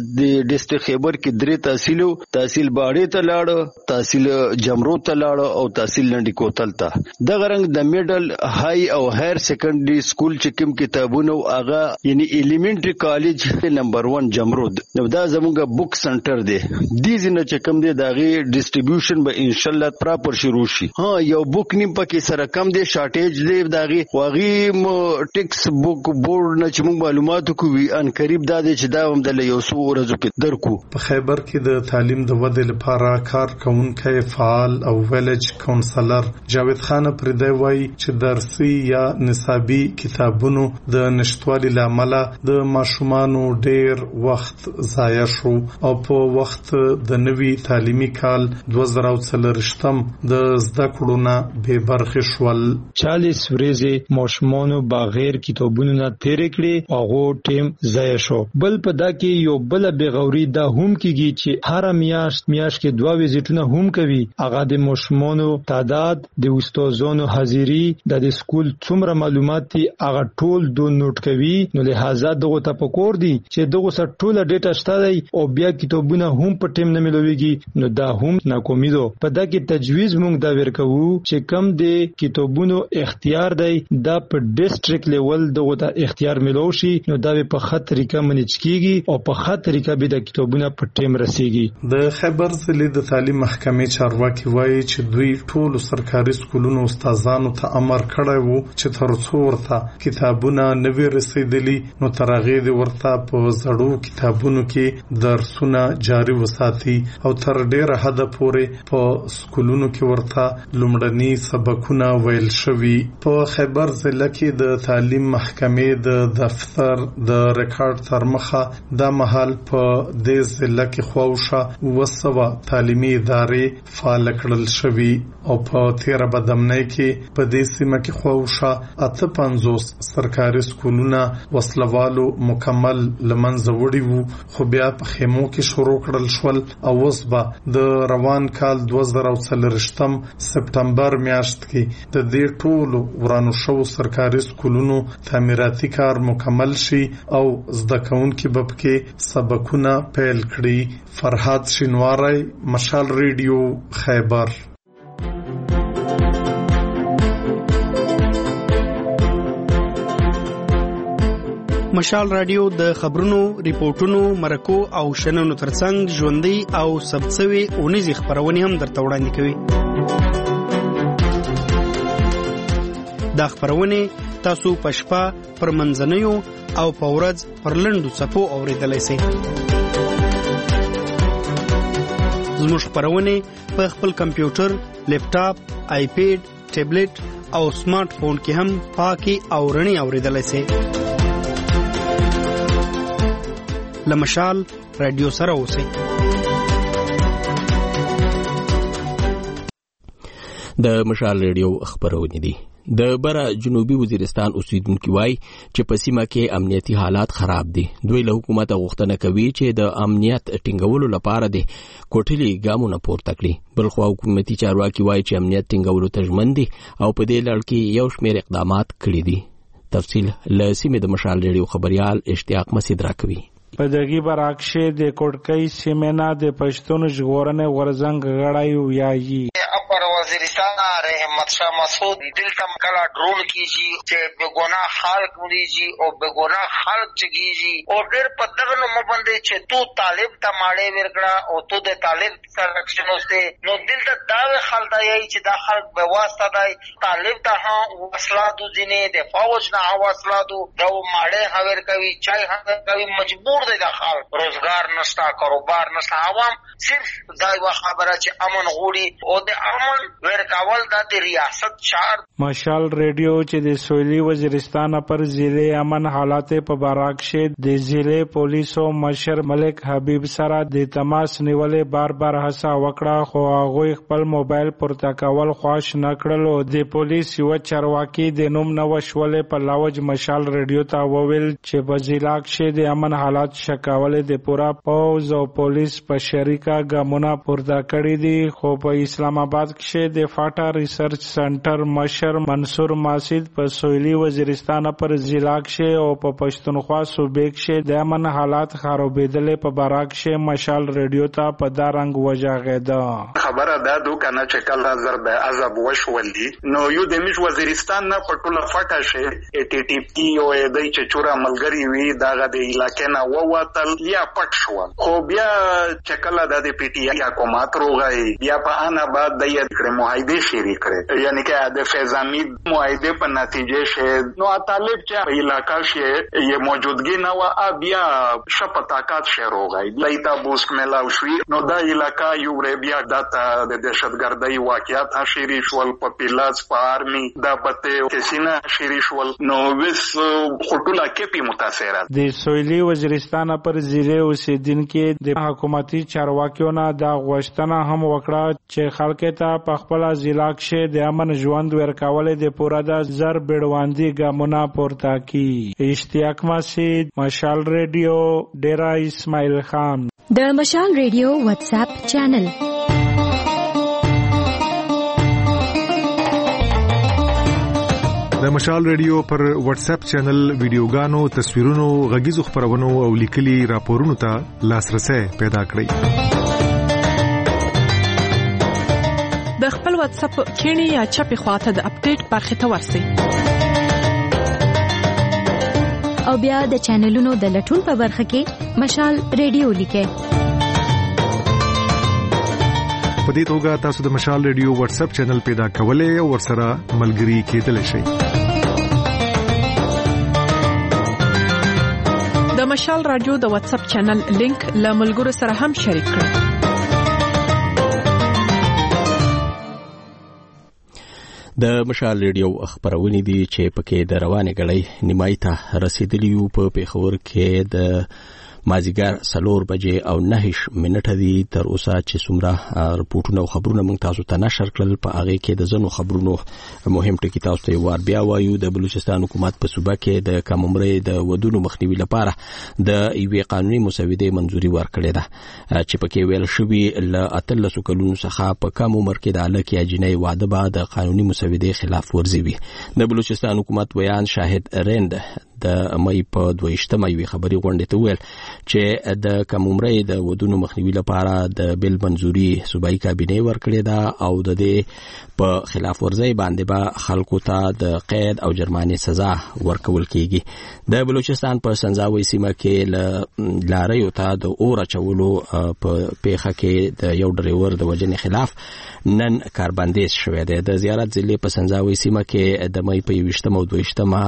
S21: د ډیسټریکټ خیبر کې درې تحصیل تحصیل باړې ته لاړ تحصیل جمرو ته لاړ او تحصیل لنډی کوتل ته. د غرنګ د میډل های او هایر سیکنډري سکول چې کوم کتابونه هغه یعنی ایلیمنټری کالج نمبر ون جمرود نو دا زموږه بوک سنټر دی. دې ځنه چې کوم دی داغي ډیسټریبیوشن به ان شاء الله پراپر شروع شي. ها یو بوک نیم پکې سره کم دی شارټیج دی داغي واغي ټیکس بوک بورډ نه چې موږ معلومات کوو ان قریب دا دی چې دا هم د یو څو ورځو کې درکو.
S20: په خیبر کې د تعلیم د ودې لپاره کار کوونکی فعال او ویلج کونسلر جاوید خان پردی وایي چې درسي یا نصابي کتابونو د نشټوالي لامل د ماشومانو ډیر وخت ضایع شو او په وخت د نوي تعلیمي کال دوه زره څلوېښتم د زده کړو نه بې برخې شول.
S22: چالیس ورځې ماشومانو بغیر کتابونو نه تیرې کړې او هغه ټیم ضایع شو. بل په دا کې یو بل بغوري دا هم کیږي چې هر میاشت میاشت کې دوه ویزټونه هم کوي. هغه د ماشومانو تعداد د استادانو حاضری د سکول څومره معلومات دي هغه ټول دو نوٹ کوي. نو لہذا دغه ته پکور دي چې دغه سره ټوله ډیټا شته دی او بیا کتابونه هم په ټیم نه ملويږي نو دا هم ناکامي ده. په دا کې تجویز موږ دا ورکوو چې کم دی کتابونو اختیار دی دا په ډیسټریکټ لیول دغه ته اختیار ملو شي نو دا په خط طریقه منځ کیږي او په خط طریقه به د کتابونو په ټیم رسیږي.
S20: د خیبر ضلع د تعلیم محکمې چارواکي وایي چې دوی ټول سرکاري سکولونو استادانو ته امر کړی وو چې تر څو ورته کتابونه نوي رسیدلی نو تر هغه د ورته په زړو کتابونو کې درسونه جاری وساتي او تر ډیره حد پورې په سکولونو کې ورته لومړني سبقونه ویل شوي. په خیبر ضلع کې د تعلیم محکمې د دفتر د ریکارډ تر مخه د محل په دې ضلع کې خواوشه وسوه تعلیمي ادارې فعال کړل شوي او په تیر بدمنۍ کې په دې سیمه کې خواوشه اته پنځوس سرکاري سکولونه وسلوالو مکمل لمنځه وړي وو خو بیا په خیمو کې شروع کړل شول او اوس به د روان کال دوه زره څلوېښتم سپټمبر میاشت کې د دې ټولو ورانو شوو سرکاري سکولونو تعمیراتي کار مکمل شي او زده کوونکي به پکې سبقونه پیل کړي. فرهاد شینواری، مشال ریډیو، خیبر.
S2: مشال رادیو د خبرونو، ریپورتونو، مرکو او شننو ترڅنګ ژوندۍ او ثبتسوي اونیزي خبرونه هم درته وړاندې کوي. دا خبرونه تاسو په شپه، پر منځنیو او په ورځ پر لنډو څپو اوریدلای شئ. زموږ خبرونه په خپل کمپیوټر، لیپټاپ، آیپیډ، ټابلیټ او سمارټ فون کې هم پاکي او رڼي اوریدلای شئ. لمشال رادیو سره اوسئ.
S1: د مشال رادیو خبرونه دي. د بره جنوبي وزیرستان اوسیدونکو وایي چې په سیمه کې امنیتي حالات خراب دي. دوی له حکومت غوښتنه کوي چې د امنیت ټینګولو لپاره د کوټلي ګامونه پورته کړي. بلخو حکومتي چارواکي وایي چې امنیت ټینګولو ته ژمن دي او په دې لړ کې یو شمېر اقدامات کړي دي. تفصیل له سیمې د مشال رادیو خبريال اشتیاق مسعود راکوي.
S3: په دغه براکشه د کوټکۍ سیمنا د پښتون ژغورنې ورزنګ غړای ویایي
S23: اپر وزیرستان رحمت شاه مسعود دلته کلا ډرون کیږي چې بګونا خلق مریږي او بګونا خلق چګيږي او ډېر په دغه نو مبندې چې تو طالب ته ماړې ورګړه او تو د طالب سره شنوسته نو دلته دا خلک دی چې دا خلک به واسطه دی طالب ته ها وسلادو دینه د فوج نه وسلادو دا ماړې هاور کوي چای هاور کوي مجبور دی دا خلک روزګار نشتا کاروبار نشتا عوام صرف دا یو خبره چې امن غوړي او د امن ورکاول د ریاست شهر.
S3: مشال ریډیو چې د سویلي وزیرستان پر ضلع امن حالات په باراکشه د ضلع پولیسو مشر ملک حبیب سره د تماس نیولې بار بار هڅه وکړه خو هغه خپل موبایل پورته کول خواش نه کړل. د پولیس یو چارواکي د نوم نو شولې په لاوج مشال ریډیو ته وویل چې په ضلع کې د امن حالات شکاولې د پورا پوز او پولیس په شریکه ګامونه پورته کړی دي. خو په اسلام آباد کې د فاټا ریسرچ سنټر مشر منصور ماسید په سویلي وزیرستان پر ضلع کې او په پښتونخوا صوبې کې د امن حالات خرابېدل په باراکشه مشال ریډیو ته په دارنګ وجاغېده.
S24: خبره ده دوکانه چې کله ضرب عذاب وشولې نو یو د میش وزیرستان نه په ټوله فاټا شي ټي ټي پی او د چې چورا ملګری وي داغه د علاقې نه ووتل یا پټ شو. خو بیا چې کله د پی ټی آی حکومت روغی بیا په انا بعد د یې معاهده شری کړې یعنی که د فیضامید معاهده په نتیجه شه نو طالب چې په علاقې شه یې موجودګي نه و بیا شپه طاقت شه روغی لایتا بوسک ملاو شوی نو دا علاقې یو بیا د دهشتګردۍ واقعیت شری شول په پیلاس په آرمي دا پته کسینه شری شول نو وس خټولا کې پی متاثره.
S3: د سویلي وزیرستان پر ضلع اوسیدونکو د حکومتي چارواکیو نه دا غوښتنه هم وکړه چې خلک ته په خپل ضلع کې د امن ژوند ورکول د پوره د زر بیړواندي ګامونه پورته کړي. اشتیاق مسعود، مشال ریډیو، ډیرا اسماعیل خان.
S25: د مشال ریډیو واتس اپ چینل
S26: د مشال ریډیو پر واتس اپ چینل ویډیوګانو، تصویرونو، غږیزو خبرونو او لیکلي راپورونو ته لاسرسي پیدا کړئ.
S27: د خپل واتس اپ کینی یا چپی خواته د اپډیټ برخه ته ورسئ
S25: او بیا د چینلونو د لټون په برخه کې مشال ریډیو لیکئ.
S26: په دې توګه تاسو د مشال ریډیو واتس اپ چینل پیدا کولای او ورسره ملګري کېدلی شئ.
S27: د مشال رادیو د واتس اپ چینل لینک له ملګرو سره هم شریک کړئ.
S1: د مشال ریډیو خبرونه دي چې پکې د روانې غړې نیمای ته رسیدلی یو په پیښور کې د مازیګر څلور بجې او نهش منټه دي تر اوسه چې څومره رپورټونه او خبرونه موږ تاسو ته نشر کړل په هغه کې د ځنو خبرونو مهم ټکي تاسو ته وار بیا وایو. د بلوچستان حکومت په صوبه کې د کم عمرۍ د ودونو مخنیوي لپاره د یوې قانوني مسودې منځوري ورکړې ده چې پکې ویل شوی ل اتلسو کلونو څخه په کم عمر کې د الک یا جنۍ واده به د قانوني مسودې خلاف ورزي وي. د بلوچستان حکومت بیان شاهد رند د مې په دویشتمه یوې خبري غونډې ته ویل چې د کم عمرۍ د ودونو مخنیوي لپاره د بل منځوري صوبایي کابینه ورکړې ده او د دې په خلاف ورزي باندې به خلکو ته د قید او جرمانه سزا ورکول کیږي. د بلوچستان په سنځاوي سیمه کې ل لاریو ته د اور چولو په پیخه کې د یو ډریور د وجنې خلاف نن کاربندیز شوې ده. د زیارت ضلع په سنځاوي سیمه کې د مې په یوشتمه او دویشتمه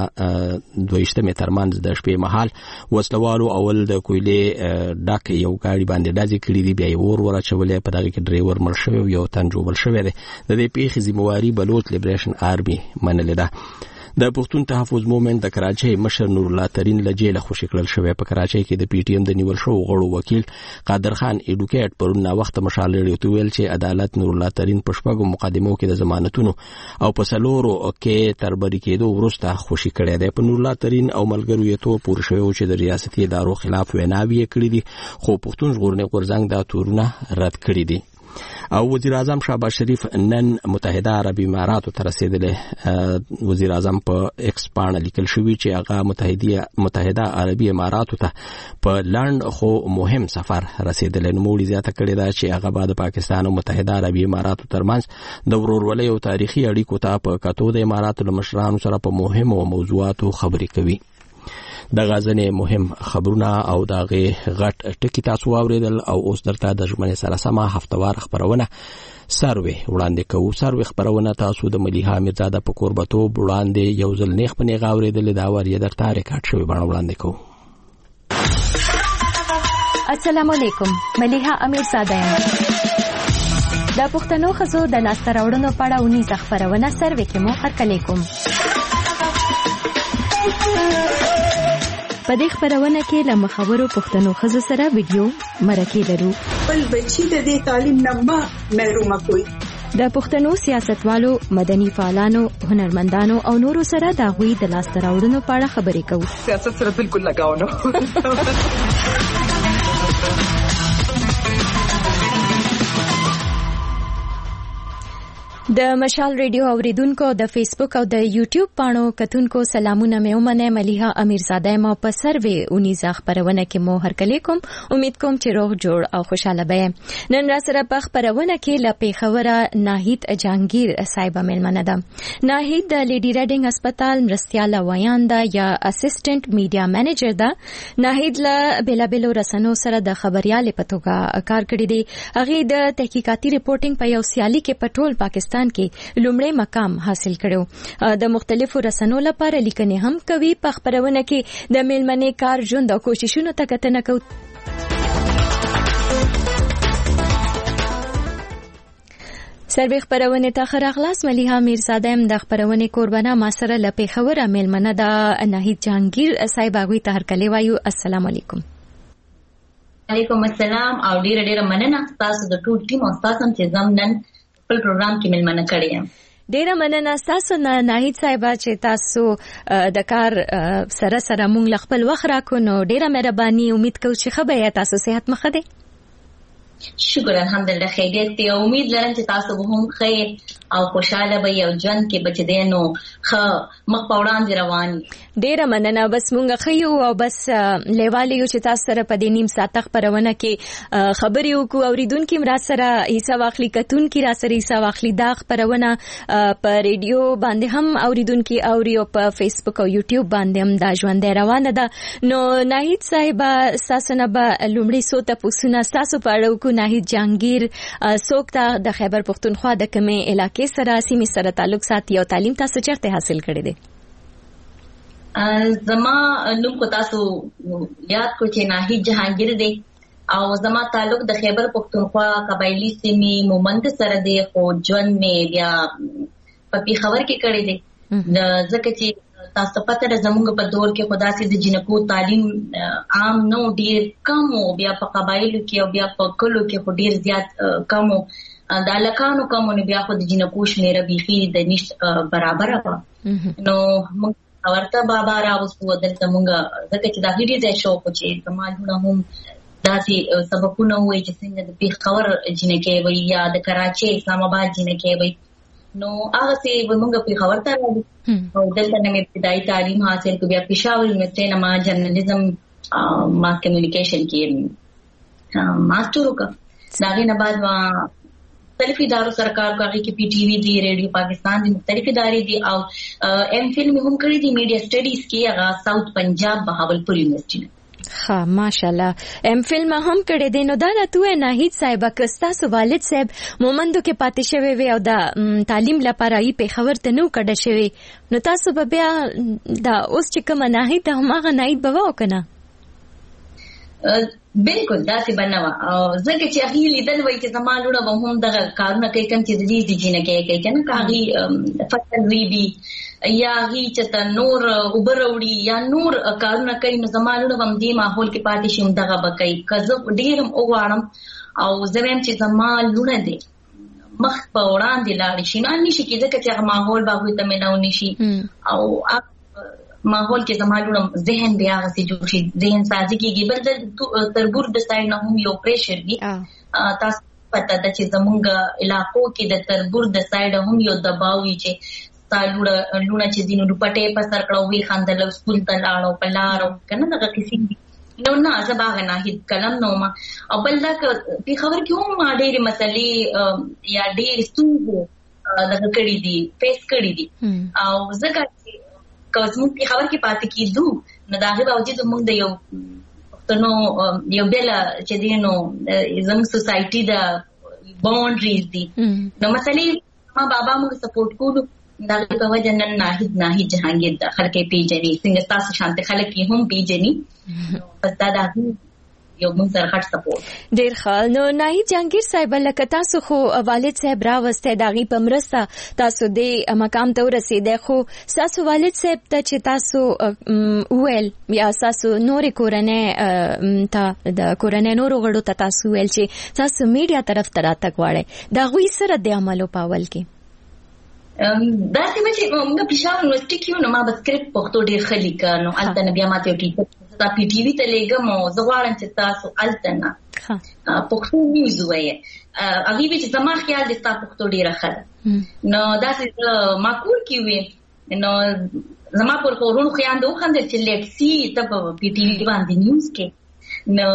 S1: دویشتمه ترمنځ د شپې مهال وسلوالو اول د کویلې ډاک یو گاډي باندې دازي کړی دی، بیا اور ورچولې په دغه کې ډریور مړ شوی او یو تن جوړ شوی دی. د دې پیښې ذمہواری بلوچ لیبریشن آرمي منلې ده. د پښتون تحفظ مومنت د کراچۍ مشر نور الله ترين له جیل خوشی کړل شوی. په کراچۍ کې د پی ټی ایم د نیول شو غړو وکیل قادر خان ایډوکیټ پرونه وخت مشال لري ته ویل چې عدالت نور الله ترين په شپږو مقدمو کې د ضمانتونو او په سلورو کې تر بری کېدو ورسته خوشی کړی دی. په نور الله ترين او ملګرو یې تو پور شوی چې د ریاستي ادارو خلاف ویناوی کړی دي، خو پښتون ژغورنې غورځنګ دا تورونه رد کړی دي. او وزیر اعظم شهباز شریف نن متحده عربی اماراتو ته رسیدلی. وزیر اعظم په ایکس باندې لیکل شوی چې هغه متحده متحده عربی اماراتو ته په لاند خو مهم سفر رسیدلی. نو موږ زیاته کړی دا چې هغه بعد پاکستان او متحده عربی اماراتو ترمنځ د ورورولۍ او تاریخي اړیکو ته په کتو د اماراتو له مشرانو سره په مهمو موضوعاتو خبرې کوي. د غازنې مهم خبرونه او دغه غټ ټکی تاسو واوریدل او اوس درته د ژمنې سره سمه هفتوار خبرونه سروي وړاندې کوو. سروي خبرونه تاسو د مليحه میرزاده په قربتوب وړاندې یو ځل نیخ په نیغه اوریدل دا وریه درته ریکارډ شوی باندې وړاندې کوو.
S25: السلام علیکم، مليحه امیرزاده یم. د پښتنو خزو د لاسته راوړنو په اړه ونی خبرونه سروي کې مو هرکلی کوم. په دې خبرونه کې له مخاورو پښتنو خزو سره ویډیو مرکه لرو.
S4: بل بچی د دې تعلیم نه ما محروم کوي.
S25: د پښتنو سیاستوالو، مدني فعالانو، هنرمندانو او نورو سره د غوي د لاسته راوړنو په اړه خبرې کوو.
S4: سیاست سره بالکل لگاو نه.
S25: د مشال ریډیو اوریدونکو د فیسبوک او د یوټیوب پاڼو کتونکو سلامونه مې ومنه. مليحه امیرزاده ما په سروي اونیزه خبرونه کې مو هرکلی کوم. امید کوم چې روغ جوړ او خوشاله به. نن را سره په خبرونه کې ل پیښوره ناهید جهانگیر صاحب ملمنه ده. ناهید د لیډي ریډینګ هسپتال مرستياله ویاندا یا اسسټنټ میډیا منیجر ده. ناهید له بلابلو رسنو سره د خبريال په توګه کار کړی دی. هغه د تحقیقاتي ریپورتینګ په یو سیالي کې په ټول پاکستان کې لومړی مقام حاصل کړو. د مختلفو رسنو لپاره لیکنې هم کوي. په خبرونه کې د میلمنې کار ژوند او کوششونو ته کتنه کوي. سروي خبرونه ته خراغلاس مليحه امیرزاده هم د خبرونه قربانه ما سره ل پیښور میلمنه د ناهید جهانگیر صاحب غوي ته هرکلی وایو. السلام علیکم.
S5: وعلیکم السلام او ډیر ډیر مننه تاسو د ټول ټیم او تاسو چې زم نن خپل پروګرام کې ملمنه کړی یم.
S25: ډیره مننه تاسو نه ناهید صاحب چې تاسو د کار سره سره مونږ خپل وخت راکو. نو ډیره مهرباني. امید کوم چې خبره تاسو صحت مخه ده.
S5: شکر الحمدلله خیریت دی. امید لرم چې تاسو به هم خیر او خوشاله به یو ژوند کې بچ دی نو خ مخ په وړاندې روان.
S25: ډیره مننه. بس مونږ خيو او بس لیوالي یو چې تاسو سره په دې نیم ساعت خبرونه کې خبرې وکړو. اوریدونکو مرا سره حصہ واخلي، کتونکو را سره حصہ واخلي. دا خبرونه په ریډیو باندې هم اوریدونکو اوري او په فیسبوک او یوټیوب باندې هم دا ژوند روانه ده. نو ناهید صاحب تاسو نه به لومړی سوته پوښتنه تاسو په اړه کو ناهید جهانگیر څوک ته د خیبر پختونخوا د کومې علاقې سره سیمې سره تعلق ساتي او تعلیم تاسو چیرته حاصل کړی دی؟
S5: زما نوم کو تاسو یاد کو چې ناهید جهانگیر دی او زما تعلق د خیبر پختونخوا قبایلی سیمې مومند سره دی. خو ژوند مې بیا په پیښور کې کړی دی ځکه چې تاسو پته ده زموږ په دور کې خدا سي د جنکو تعلیم عام نو ډیر کم او بیا په قبایلو کې او بیا په کلو کې خو ډیر زیات کم او د الکانو کومونه بیا خو د جنکو شمیره بيخي د نشت برابر و نو موږ ورته بابا راوستو دلته موږ ځکه چې دا هډي ځای شو چې سماجونه هم داسې سبقونه وایي چې څنګه د پیښور جنکې وي یا د کراچي اسلام آباد جنکې وي نو هغه چې موږ پیښور ته راغلو او دلته مې ابتدایي تعلیم حاصل کړ بیا پېښور یونیورسيټي نه ما جرنالیزم ماس کمیونیکیشن کې ماستر وکړ دا غي نه بعد ما مختلف ادارو سرکار کو هغه کې پی ټي وی دی ریډیو پاکستان دی مختلف ادارې دي او ایم فل مې هم کړی دی میډیا سټډیز کې هغه ساوث پنجاب بهاولپور یونیورسيټي
S25: ها ماشاءالله ایم فل ما هم کړی دی نو دا راته ناهید صاحب کستا سو والد صاحب مومندو کې پاتې شوی وي او دا تعلیم لپاره یې په خبر ته نو کډه شوی نو تاسو به بیا دا اوس چې کوم ناهید هغه ناهید بواو کنه
S5: بالکل داسې بنوا او زګه چې هغه لیدل وای چې زما لونه به هم دغه کارونه کوي کوم چې دې دي جنہ کوي کوي کنه کاغي فصل وی بي یا هی چې نور وبروړي یا نور کارونه کوي نو زما لونه هم دې ماحول کې پاتې شم دغه بکای کزه ډیرم وګوانم او زمیم چې زما لونه دي مخ په وړاندې لاړ شي نه نشي کېږي چې هغه ماحول باغوي ته میناو نشي او ماحول کې زمالونم ذهن بیا غسي جوړ شي ذهن سازي کېږي بل تربور د سایډ نه هم یو پریشر دی تاسو پته ده چې زمونږ علاقو کې د تربور د سایډ هم یو دباو وي چې تالوړه لونه چې دینو پټې په سر کړو وی خاندل سکول ته لاړو پلارو کنه دغه کسی نو نه زباغه نه هیڅ کلم نو ما او بل دا په خبر کې هم ډېری مسلې یا ډېر ستونزې دغه کړې دي فیس کړې دي او زګا کوم په خبر کې پاتې کیدو نو دا غو باوجود موږ د یو پښتنو یو بل چې دینو زموږ سوسايټي دا باونډریز دي نو مثلا ما بابا موږ سپورټ کوو دا په وجه نن ناهید ناهید جهانګیر د خلک پیژني څنګه تاسو شانته خلک هم پیژني پس دا دا یو موږ سره خاط سپورټ
S25: ډیر ښه نو ناهید جهانګیر صاحب لکه تاسو خو والد صاحب راوسته داغي پمرسته تاسو د مقام ته ورسېده خو تاسو والد صاحب ته چې تاسو ویل یا تاسو نور کورنۍ ته د کورنۍ نور غړو ته تاسو ویل چې تاسو میډیا طرف ته راتګ واړی دا غوي سره د عملو پاول کې
S5: دا سمه چې موږ په شاو یونیورسيټي کې نو ما به سکرپټ پښتو ډیر خلي کانو الته بیا ماته ټیچر دا پی ټي وی ته لګم او زغواړم چې تاسو الته نه پښتو نیوز وایي هغه به چې زما خیال د تاسو پښتو ډیر خله نو دا چې ما کور کې وي نو زما پر کورونو خیان دوه خندل چې لیکسي ته په پی ټي وی باندې نیوز کې نو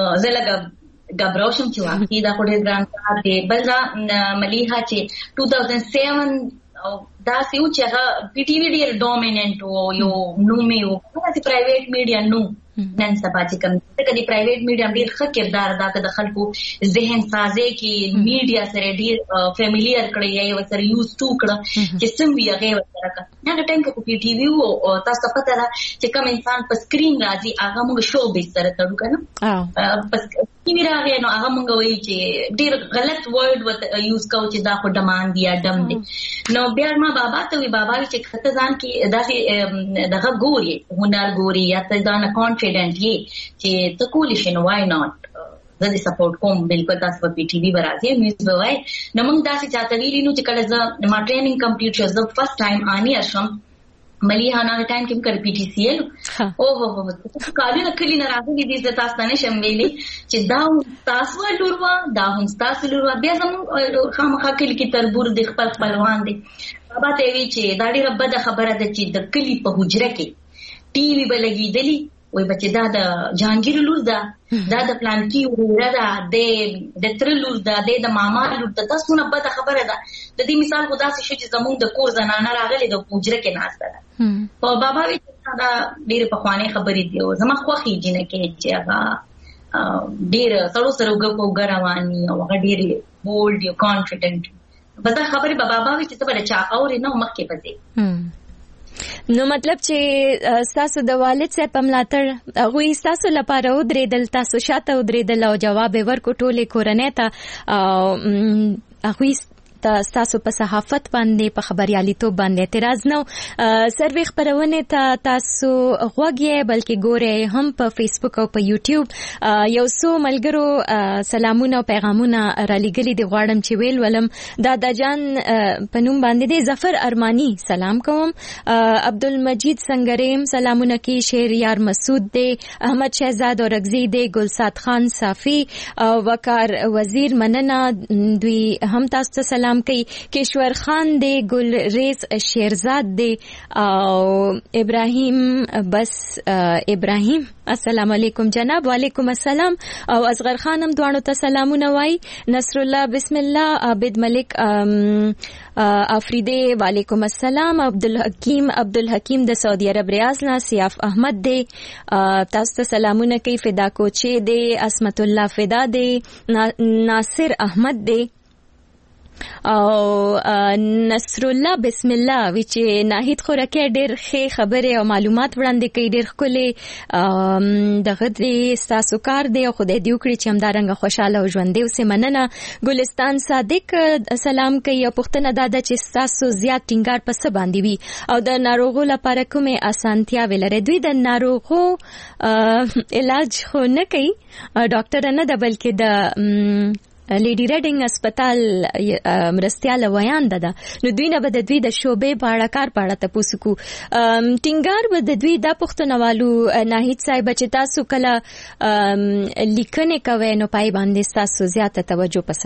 S5: زلګه غبروشم چې واقعي دا کوډه ګران کار دی بل دا مليها چې two thousand seven او دا سيو چې هغه پی ټي وی ډیر ډومیننت او یو نو مې او چې پرایویټ میډیا نو نن سبا چې کوم څه کدي پرایویټ میډیا ډیر ښه کردار ادا کوي د خلکو ذهن سازي کې میډیا سره ډیر فیملیئر کړی یا سره یوز ټو کړ چې څنګه یې هغه ورکړه نه ټایم کې پی ټي وی او تاسو پته را چې کوم انسان په سکرین راځي هغه موږ شو به سره تړو کنه پس کی راغی نو هغه موږ وایي چې ډیر غلط ورډ وت یوز کوو چې دا خو ډمان دی یا ډم دی نو بیا ما بابا ته وی بابا چې خطه ځان کې داسې دغه ګوري هنر ګوري یا ته ځان کانفیډنٹ یې چې ته کولی شې نو وای ناٹ زه دې سپورټ کوم بالکل تاسو په پی ټي وی برازي میوز وای نو موږ داسې چاته ویلی نو چې کله زه ما ټریننګ کمپلیټ شو زه فرست ټایم آنی ارشم مليها نه ټایم کې کړ پی ټي سی ال او هو هو کالي نکلی نه راغلي دي چې تاسو نه شم ویلي چې دا تاسو لوروا دا هم تاسو لوروا بیا زمو خامخا کلی کې تربور د خپل خپلوان دي بابا ته وی چې دا ډیره بده خبره ده چې د کلی په حجره کې ټي وی بلګي دلی وای بچی دا د جهانگیر لور دا دا د پلان کې ورا دا د د تر لور دا د ماما لور دا تاسو نه بده خبره ده د دې مثال خدا سي چې زموږ د کور زنانه راغلي د پوجره کې ناشته ده په بابا وی دا ډېر په خوانې خبرې دی او زما خوخي جنہ کې چې هغه ډېر سړو سره وګ وګرواني او هغه ډېر بولډ یو کانفیډنٹ بدا خبرې بابا وی چې ته بل چا اورې نو مخکې پځې
S25: نو مطلب چې تاسو د والد صاحب په ملاتړ هغه تاسو لپاره ودرېدل تاسو شاته ودرېدل او جواب ورکو ټولې کورنۍ ته هغه ته تاسو په صحافت باندې په خبرياليتوب باندې اعتراض نه سروي خبرونه ته تاسو غوږی بلکې ګوره هم په فیسبوک او په یوټیوب یو څو ملګرو سلامونه او پیغامونه را لګلي دي غواړم چې ویل ولم دادا جان په نوم باندې دی ظفر ارمانی سلام کوم عبدالمجید سنگریم سلامونه کی شهریار مسعود دی احمد شهزاد اورغزی دی گلسات خان صافی وقار وزیر مننه دوی هم تاسو ته سلام کوي کشور خان دی ګل ریس شیرزاد دی او ابراهیم بس ابراهیم السلام علیکم جناب وعلیکم السلام او اصغر خانم دوانو ته سلامونه وای نصر الله بسم الله عابد ملک افریدی وعلیکم السلام عبدالحکیم عبدالحکیم د سعودي عرب ریاض نه سیاف احمد دی تاسو ته سلامونه کوي فدا کوچی دی اسمت الله فدا دی ناصر احمد دی او نصر الله بسم الله وچ ناهید خورکه ډېر ښه خبره او معلومات وړاندې کوي ډېر خولي دغه دې تاسو کار دی او خدای دې وکړي چې همدارنګه خوشاله او ژوند دې اوسه مننه ګلستان صادق سلام کوي او پښتنه دادا چې تاسو زیات ټینګار پس باندې وي او د ناروغو لپاره کومه اسانتیا ولري دوی د ناروغو علاج خو نه کوي ډاکټر نه د بلکې د لیډي ریډینګ هسپتال مرستيال ویان ده نو دوی نه بد دوی د شوبې په اړه کار پاړه ته پوسکو ټینګار بد دوی د پښتونوالو ناهید صاحب چې تاسو کله لیکنه کوي نو پای باندې تاسو زیاته توجه پس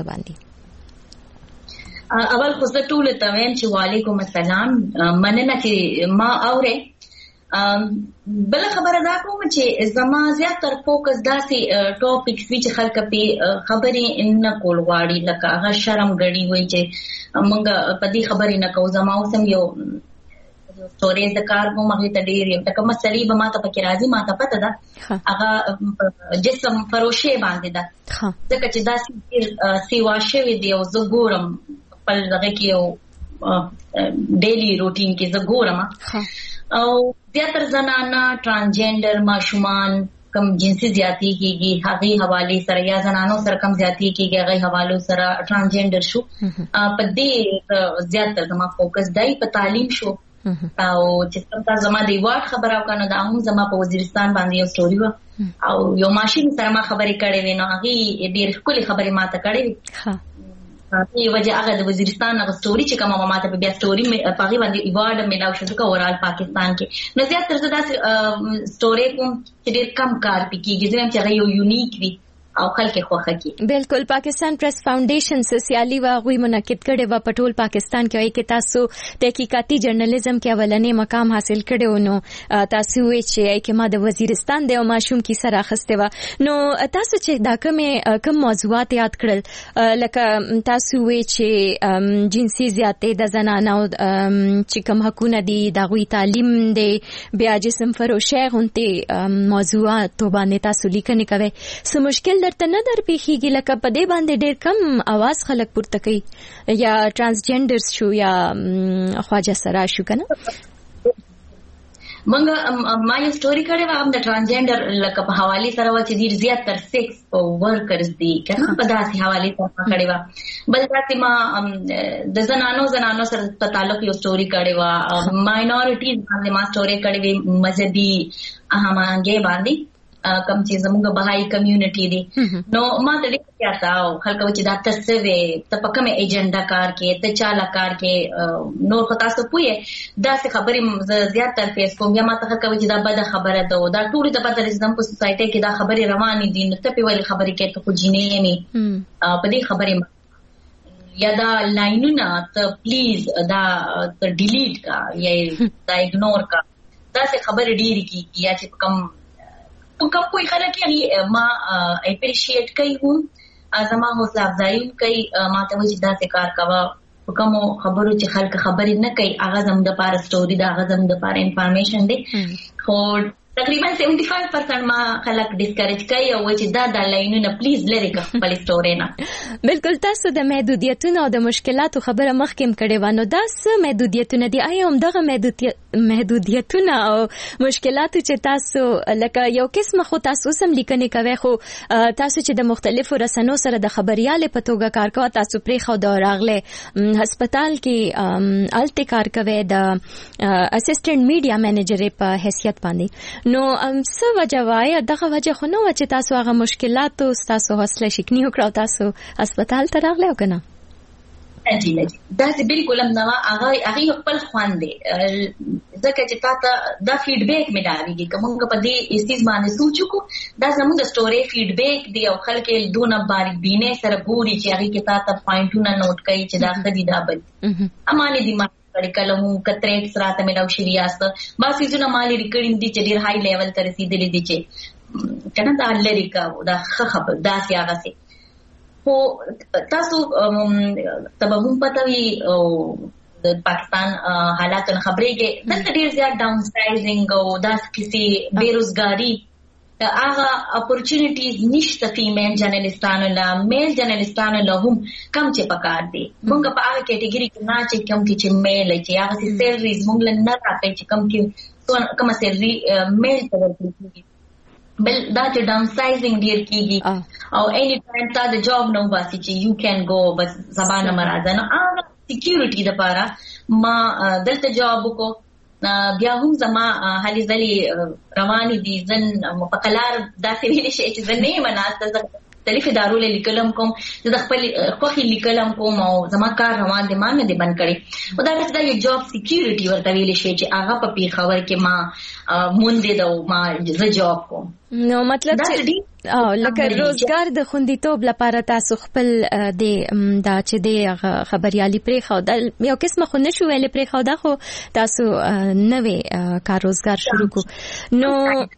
S25: باندې
S5: اول خو زه ټول ته وایم چې وعلیکم السلام مننه چې ما اوره بل خبره دا کوم چې زما زیاتره فوکس داسې ټاپکس وی چې خلک په خبرې نه کول غواړي لکه هغه شرم غړي وي چې موږ په دې خبرې نه کوو زما اوسم یو سټوریز د کار کوم هغه ته ډېر یو تکه مسلې به ما ته پکې راځي ما ته پته ده هغه جسم فروشه باندې ده ځکه چې داسې سیوا شوی دی او زه ګورم خپل دغه کې یو ډیلی روټین کې زه ګورم او زیاتر زنانه ترانسجنډر ماشومان کم جنسي زیاتی کیږي هغه حواله سره یا زنانو سره کم زیاتی کیږي هغه حوالو سره ترانسجنډر شو په دې زیاتر زما فوکس دی په تعلیم شو او چې څنګه زما دی واټ خبره وکړه دا هم زما په وزیرستان باندې یو سټوري و او یو ماشين سره ما خبرې کړې وې نو هغه ډېر کلی خبرې ما ته کړې ها په وجه هغه د وزیرستان هغه سټوري چې کومه ما ته بیا سټوري په هغه باندې ایوارډ ملاو شو که اورال پاکستان کې نو زیاتره زدا سټوري کوم چې ډېر کم کار پکېږي ځکه چې هغه یو یونیک وي او خلک خوخه کی
S25: بالکل پاکستان پریس فاونډیشن سیالي واغوي منعقد کړي و په ټول پاکستان کې وایي کې تاسو تحقیقاتي جرنالیزم کې اولنې مقام حاصل کړي نو تاسو وی چې کې ما د وزیرستان د ماشوم کی سره اخسته و نو تاسو چې دا کومه کوم موضوعات یاد کړل لکه تاسو وی چې جنسي زیاتې د زنانو چې کوم حقونه دي د غوي تعلیم دي بیا جسم فروشه غونته موضوعات باندې تاسو لیکنه کوي سم مشکل درته نه در پیخیږي لکه په دې باندې ډېر کم आवाज خلک پورته کوي یا ترانسجنډرز شو یا خواجه سره شو کنه
S5: منګه ما یو سټوري کړې و هم د ترانسجنډر لکه په حواله سره و چې ډیر زیات تر سیکس ورکرز دي کنه په داسې حواله سره کړې و بل ذاتي ما د زنانو زنانو سره په تعلق یو سټوري کړې و ماینورټیز باندې ما سټوري کړې وی مذهبي اهمانګي باندې کم چې زموږ بهائی کمیونټي دي نو ما ته ډېر پیاته او خلک چې دا تاسو وې ته په کومه ایجنډا کار کې ته چاله کار کې نو خو تاسو پوهه دا څه خبرې زیات تر فیس کوم یا ما ته خلک چې دا بده خبره ده دا ټول د بدل زم په سوسايټي کې دا خبرې روانې دي نو ته په ویل خبرې کې ته خو جینې نه په دې خبرې یا دا لاینونه ته پلیز دا ته ډیلیټ کا یا دا اګنور کا دا څه خبرې ډېری کی یا چې کم کوم کوئی خلک یې ما اپریشیټ کوي هم زما حوصله افزایی کوي ما ته وځي دا څه کار کاوه کوم خبرو چې خلک خبرې نه کوي هغه زم د پاره سټوري دا هغه زم د پاره انفارمیشن دی خو تقریبا سیونټي فایو پرسنټ ما خلک ډیسکریج کوي او چې دا د لاینونه پلیز لري که خپل ستوري نه.
S25: بالکل تاسو د محدودیتونو او د مشکلاتو خبره مخکې کړې و، نو دا څه محدودیتونه دي؟ آیا همدغه محدودیتونه او مشکلاتو چې تاسو لکه یو قسم خو تاسو سم لیکنې کوي، خو تاسو چې د مختلفو رسنیو سره د خبريالې په توګه کار کوي، تاسو پرې خو د راغله هسپتال کې الته کار کوي د اسسټنټ میډیا منیجر په حیثیت باندې، نو څه وجه وایي دغه وجه خو نو چې تاسو هغه مشکلات او تاسو حوصله شکنی وکړو تاسو هسپتال ته راغلی او کنه؟
S5: جی جی دا بالکل هم نو هغه هغه خپل خوان دي ځکه چې تاسو دا فیډبیک ملاويږي کومه په دې استیز باندې سوچو دا زموږ سټوري فیډبیک دی او خلک دونه باریک بینه سره ګوري چې هغه کې تاسو پوینټونه نوٹ کوي چې دا خدي دا بل امانه دي کلمو کتریټ سره ملاو شي یاست باسي زونه مالي ریکارډینګ دي چې ډیر هاي لیول ته رسیدلې دي چې کنه دا لری کا دا خبر دا سیاغه سي خو تاسو تبهم پتاوي او د پاکستان حالاتو خبرېږي دلته ډیر زیات ډاون سایزینګ او دا کسي بیروزګاری هغه اپورچونټیز نشته فیمیل جرنالستانو لا میل جرنالستانو له هم کم چې پکار دي موږ په هغه کټګوري کې نه چې کم کې چې میل چې هغه سي سیلریز موږ له نه راځي چې کم کې کوم سیلری میل ته ورکړي بل دا چې ډاون سایزینګ ډیر کیږي او اني ټایم تا د جاب نو باسي چې یو کین گو بس زبانه مراد نه هغه سکیورټي لپاره ما دلته جاب کو بیا هم زما حالي ځلي رواني دي زن مقلار داسې ویل شي چې زه نه مناسته مختلف ادارو له لیکلم کوم زه د خپل خوخي لیکلم کوم او زما کار روان دي ما نه دي بند کړي او دا د یو جاب سکیورټي ورته ویل شي چې هغه په پیښور کې ما مونږ دې دا ما زه جاب کوم
S25: نو مطلب چې او لکه روزګار د خوندیتوب لپاره تاسو خپل د دا چې د خبريالي پرې خو د یو قسمه خو نشو ویلې پرې خو دا خو تاسو نوې کار روزګار شروع کو نو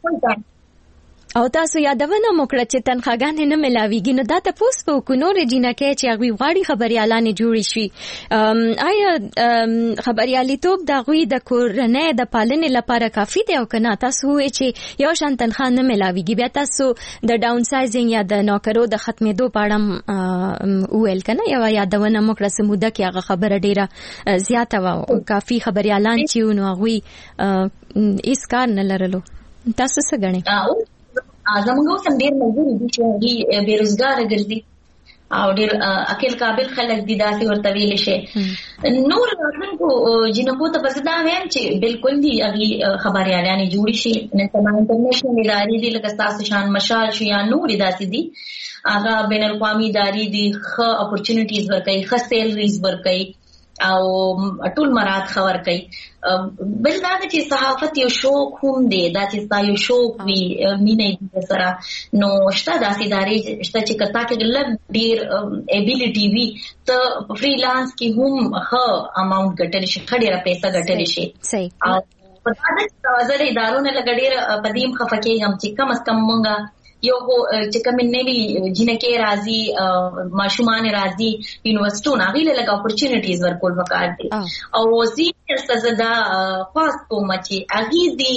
S25: او تاسو یادونه موکړه چې تنخواګانې نه ملاويږي، نو دا تاسو په کونورې جنکه چې هغه غواړي خبريالانه جوړی شي، آیا خبرياليتوب د غوي د کورنۍ د پالنې لپاره کافي دی او کنه؟ تاسو وایي چې یو شان تنخوا نه ملاويږي، بیا تاسو د ډاون سایزینګ یا د نوکرو د ختمېدو پاړم ویل کنه یو یادونه موکړه سموده کې هغه خبره ډیره زیاته و کافي خبريالان چې نو هغه هیڅ کار نه لرلو، تاسو څه غنئ؟ زموږ سم ډیر مزدور دي چې بیروزګار ګرځي او ډیر اکیل قابل خلک دي داسې ورته ویل شي نور راتلونکو جنکو ته پس دا وایم چې بالکل دي هغه خبريالانه جوړ شي نن سبا انټرنیشنل ادارې دي لکه تاسو شان مشال شي یا نور داسې دي هغه بین الاقوامي ادارې دي ښه اپورچونټیز ورکوي ښه سیلریز ورکوي او ټول مراد خبر کوي بل دا چې صحافت یو شوق هم دی دا چې تا یو شوق وی مینې د سره نو شته داسې ادارې شته چې کتا کې لږ ډیر ایبیلیټي وی ته فریلانس کې هم ښه اماونټ ګټل شي ډیره پیسې ګټل شي صحیح او په دا د وزارت ادارو نه لګ ډیر پدیم خفکه هم چې کم از کم مونږه یو چې کوم نوی جنکه راځي ماشومان راځي یونیورسيټو ناغي له لګ اپورچونټیز ورکول وکړ دي او سینیئر سزدا خاص کوم چې اغي دي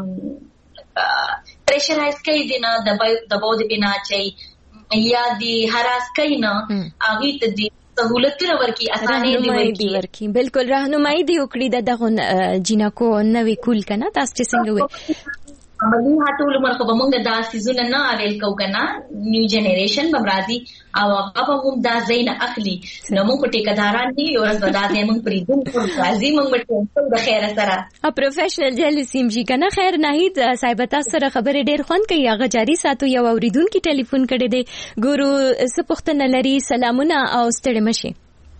S25: پریشرایز کوي دي نه د دباو د بنا چي یا دي هراس کوي نه اغي ته دي سہولتونه ورکی اسانه دي ورکی بالکل راهنمایي دی وکړي د جنکو نوې کول کنه تاسو څنګه وي
S5: عملی هټول مرخه بمونږ دا سيزونه نه اړل کو کنه نیو جنریشن بمرادي او هغه هم دا زین اخلي نو موږ ټیکداران دي او دا زموږ پریدون کو راځي موږ ټول د خیر سره
S25: ا پروفیشنل جلسیم جی کنه خیر نهید صاحب تاسو سره خبرې ډیر خوند کوي هغه جاری ساتو یو اوریدونکو ټلیفون کړي دي ګورو سپختنه لري سلامونه او ستړي مشي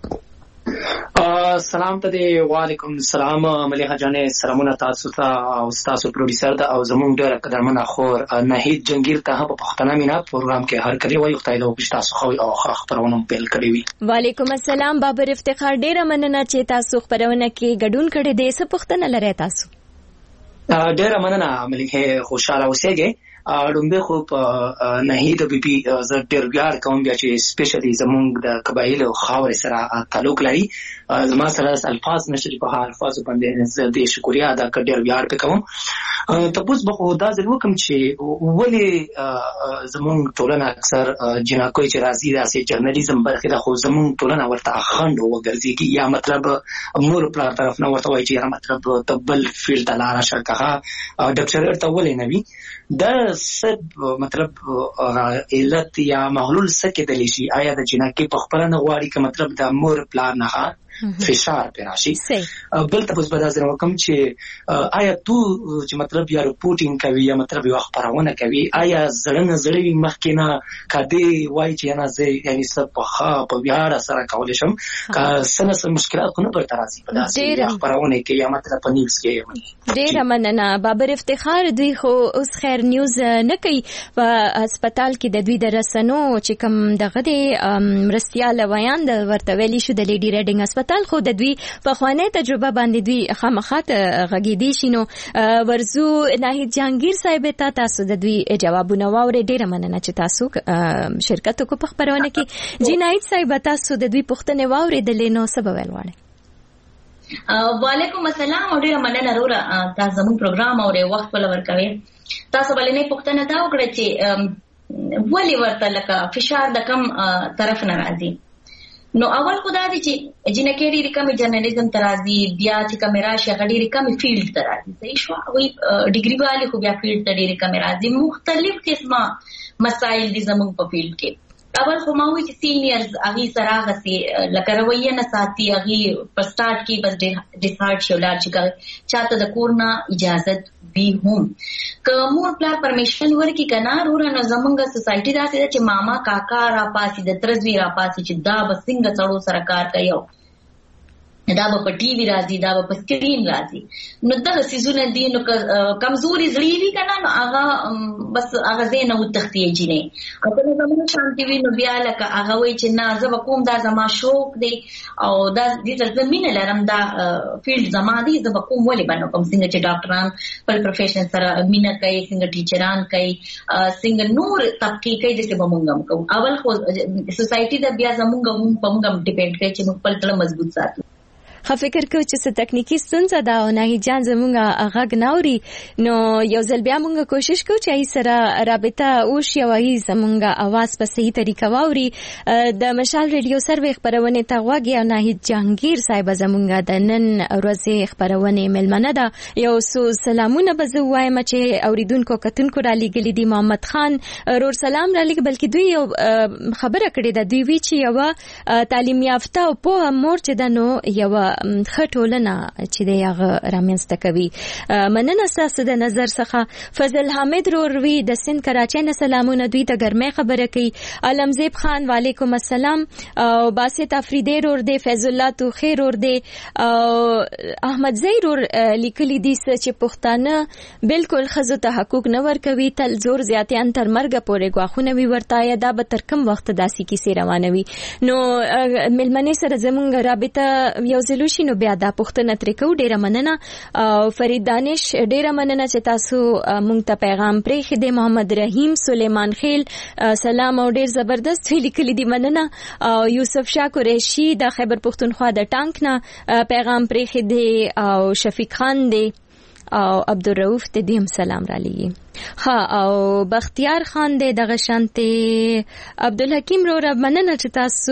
S6: سلام ته دی وعلیکم السلام مليحه جانې سلامونه تاسو ته او تاسو پروډوسر ته او زموږ ډېر قدرمن خور نهید جنگیر ته په پښتنه مینا پروګرام کې هر کلی وایي خدای له پښتا سو خو او خبرونه پیل کړی وي
S25: وعلیکم السلام بابر افتخار ډېر مننه چې تاسو خبرونه کې ګډون کړی دی څه پښتنه لري تاسو
S6: ډېر مننه مليحه خوشاله اوسئ اړومبه خو په نهید بیبي ز ډیر ویاړ کوم بیا چې سپیشلی زمونږ د قبایل او خاور سره تعلق لري زما سره الفاظ نشي په الفاظ باندې زه د شکریا ادا کړم ډیر ویاړ کوم تاسو به خو دا ځل وکم چې ولې زمونږ ټولنه اکثر جناکوي چې راځي داسې جرنالیزم برخه د خو زمونږ ټولنه ورته اخند وګرځي یا مطلب مور پلار طرف نه ورته وایي چې یا مطلب تبل فیلډ لاره شرکه ډاکټر ورته ولې نه وي دا سب مطلب علت یا محلول څه کېدلی شي آیا د جناکي په خپل نه غواړي که مطلب د مور پلار نه فشار پر راشي بل تاسو به دا ځنه وکم چې آیا تو چې مطلب یا رپورټینګ کوي یا مطلب یو خبرونه کوي آیا زړه زړوي مخکې نه کدی وای چې نه زه یعنی څه په ښه په ویاړ سره کولای شم که سنه سم مشکلات نه پر ترازی په داسې خبرونه کې یا مطلب په نیوز کې
S25: ډیر مننه بابر افتخار دوی خو اوس خیر نیوز نه کوي په هسپتال کې د دوی د رسنو چې کوم دغه د مرستيال ویان د ورته ویلي شو د لیډي ریډینګ هسپتال خو د دوی په خوانه تجربه باندې دوی خامخات غږیدي شینو ورزو ناهید جهانگیر صاحب ته تاسو د دوی جوابونه واوري ډیره مننه چې تاسو شرکت کو په خبرونه کې جی ناهید صاحب تاسو د دوی پوښتنه واوري د لینو سبب ویلواړي
S5: وعلیکم السلام او ډیره مننه رورا تاسو زموږ پروګرام اوري وخت ول ورکوي تاسو بلنې پوښتنه دا وکړه چې ولې ورته لکه فشار د کم طرف نه راځي نو اول خدا دې چې جنکې ډېری کم جرنالیزم ترازی بیا چې کیمرا شغړې کم فیلډ ترازی صحیح شو وي ډیګري والے خو بیا فیلډ ته ډېری کیمرا دي مختلف قسمه مسائل دي زموږ په فیلډ کې اول خو ما وی چې سینیئرز اغي سراغه سي لکه رویه نه ساتي اغي په سٹارټ کې بس ډیسارټ شولار چې چاته د کورنا اجازت وی هم کومور پلان پرمیشن ورکی کنا رورن زمونږه سوسایټي داسې چې ماما کاکا را پاسي د ترزوی را پاسي چې دا بسنګ څړو سرکار کوي دا په ټي وي راځي دا په سکرین راځي نو دا سيزونه دي نو کمزوري زړی وی کنه نو هغه بس هغه زینه وتختی جنې او په زمونږ شانتي وی نو بیا لکه هغه وی چې نه زه کوم دا زما شوق دی او دا دې زمينه لرم دا فیلډ زما دی زه کوم ولې باندې کوم څنګه چې ډاکټران په پروفیشن سره مینا کوي څنګه ټیچران کوي څنګه نور طبقه کوي چې بمونګم کو اول خو سوسایټي دا بیا زمونږ په موږ ډیپند کوي چې موږ خپل تل مضبوط ساتو
S25: خو فکر کوم چې څه تکنیکی ستونزه دا او نه جان زمونږه غږ ناوري نو یو ځل بیا مونږ کوشش کوو چې ای سره رابطه او شی وایي زمونږه आवाज په صحیح طریقه واوري د مشال ریډیو سروې خبرونه ته غواګي او نه جهانگیر صاحب زمونږه د نن ورځې خبرونه ملمنه ده یو سو سلامونه به وایم چې اوریدونکو کتونکو را لګلې دي محمد خان رور سلام را لګ بلکې دوی یو خبره کړې ده دوی وی چې یو تعلیم یافته او په مور چې دنو یو خټولنه چې د هغه رامنځته کوي مننه تاسو د نظر څخه فضل حامد روروي د سند کراچۍ نه سلامونه دوی ته ګرمه خبره کوي علمزیب خان وعلیکم السلام او باسط افریدی رور دی فیض الله تو خیر ور دی او احمد زیرور لیکلی دي چې پښتانه بالکل خزو ته حقوق نه ورکوي تل زور زیاتیان تر مرګ پورې غواخونه وی ورتایا دا به تر کم وخت داسي کیسې روانوي نو ملمنې سره زمونږ رابطه یو لوشي نو بیا دا پښتنه تر کو ډیره مننه او فرید دانش ډیره مننه چې تاسو مونږ ته پیغام پرې خدای محمد رحیم سلیمان خیل سلام او ډیر زبردست لیکلي دي مننه او یوسف شاه قریشی د خیبر پښتونخوا د ټانک نه پیغام پرې خدای او شفیق خان دی او عبدالرؤف ته دیم سلام را لېږي ها او بختیار خان دې دغه شانته عبدالحکیم رو رب مننه چې تاسو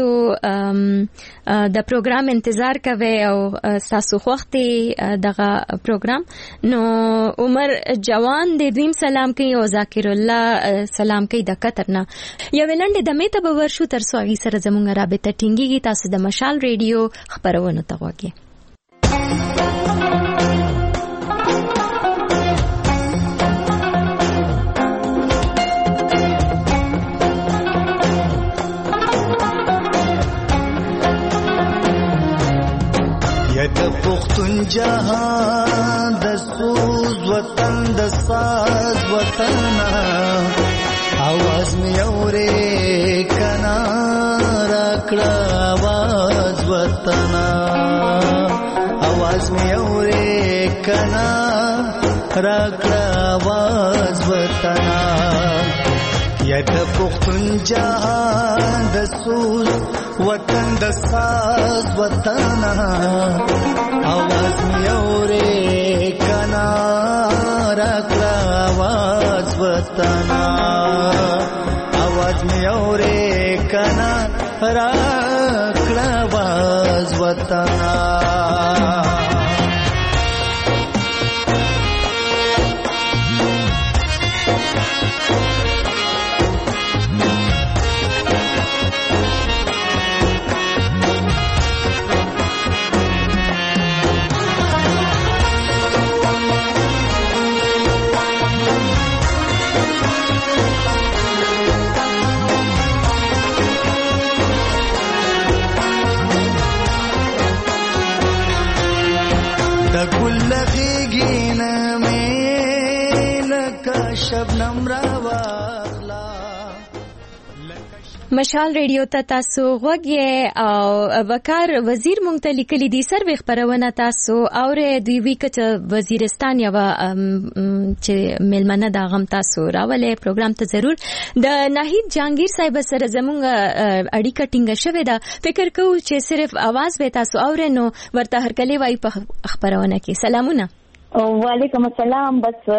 S25: د پروګرام انتظار کوي او تاسو وخت دغه پروګرام نو عمر جوان دې دویم سلام کوي او ذاکر الله سلام کوي د قطر نه یو ولند د میته به ورشو تر څو هغه سره زموږ رابطه ټینګيږي تاسو د مشال ریډیو خبرونه ته وګورئ
S7: د پختون جهان د سوز وطن د ساز وطن आवाज می اورې کنا راکړه आवाज وطن आवाज می اورې کنا راکړه आवाज وطنا یا د پښتون جهان د سوز وطن د ساز وطنا आवाज می اورې کنا راکړه आवाज وطنا आवाज می اورې کنا راکړه आवाज وطنا
S25: مشال ریډیو ته تاسو غوږی او وقار وزیر مونږ ته لیکلي دي سروې خبرونه تاسو اورې دوی وکړه وزیرستان یو چې ملمنه دا غم تاسو راولې پروګرام ته ضرور د ناهید جهانگیر صاحب سره زمونږ اړیکه ټینګه شوې ده فکر کوم چې صرف आवाज به تاسو اورې نو ورته هر کله وای په خبرونه کې سلامونه
S8: وعلیکم السلام بس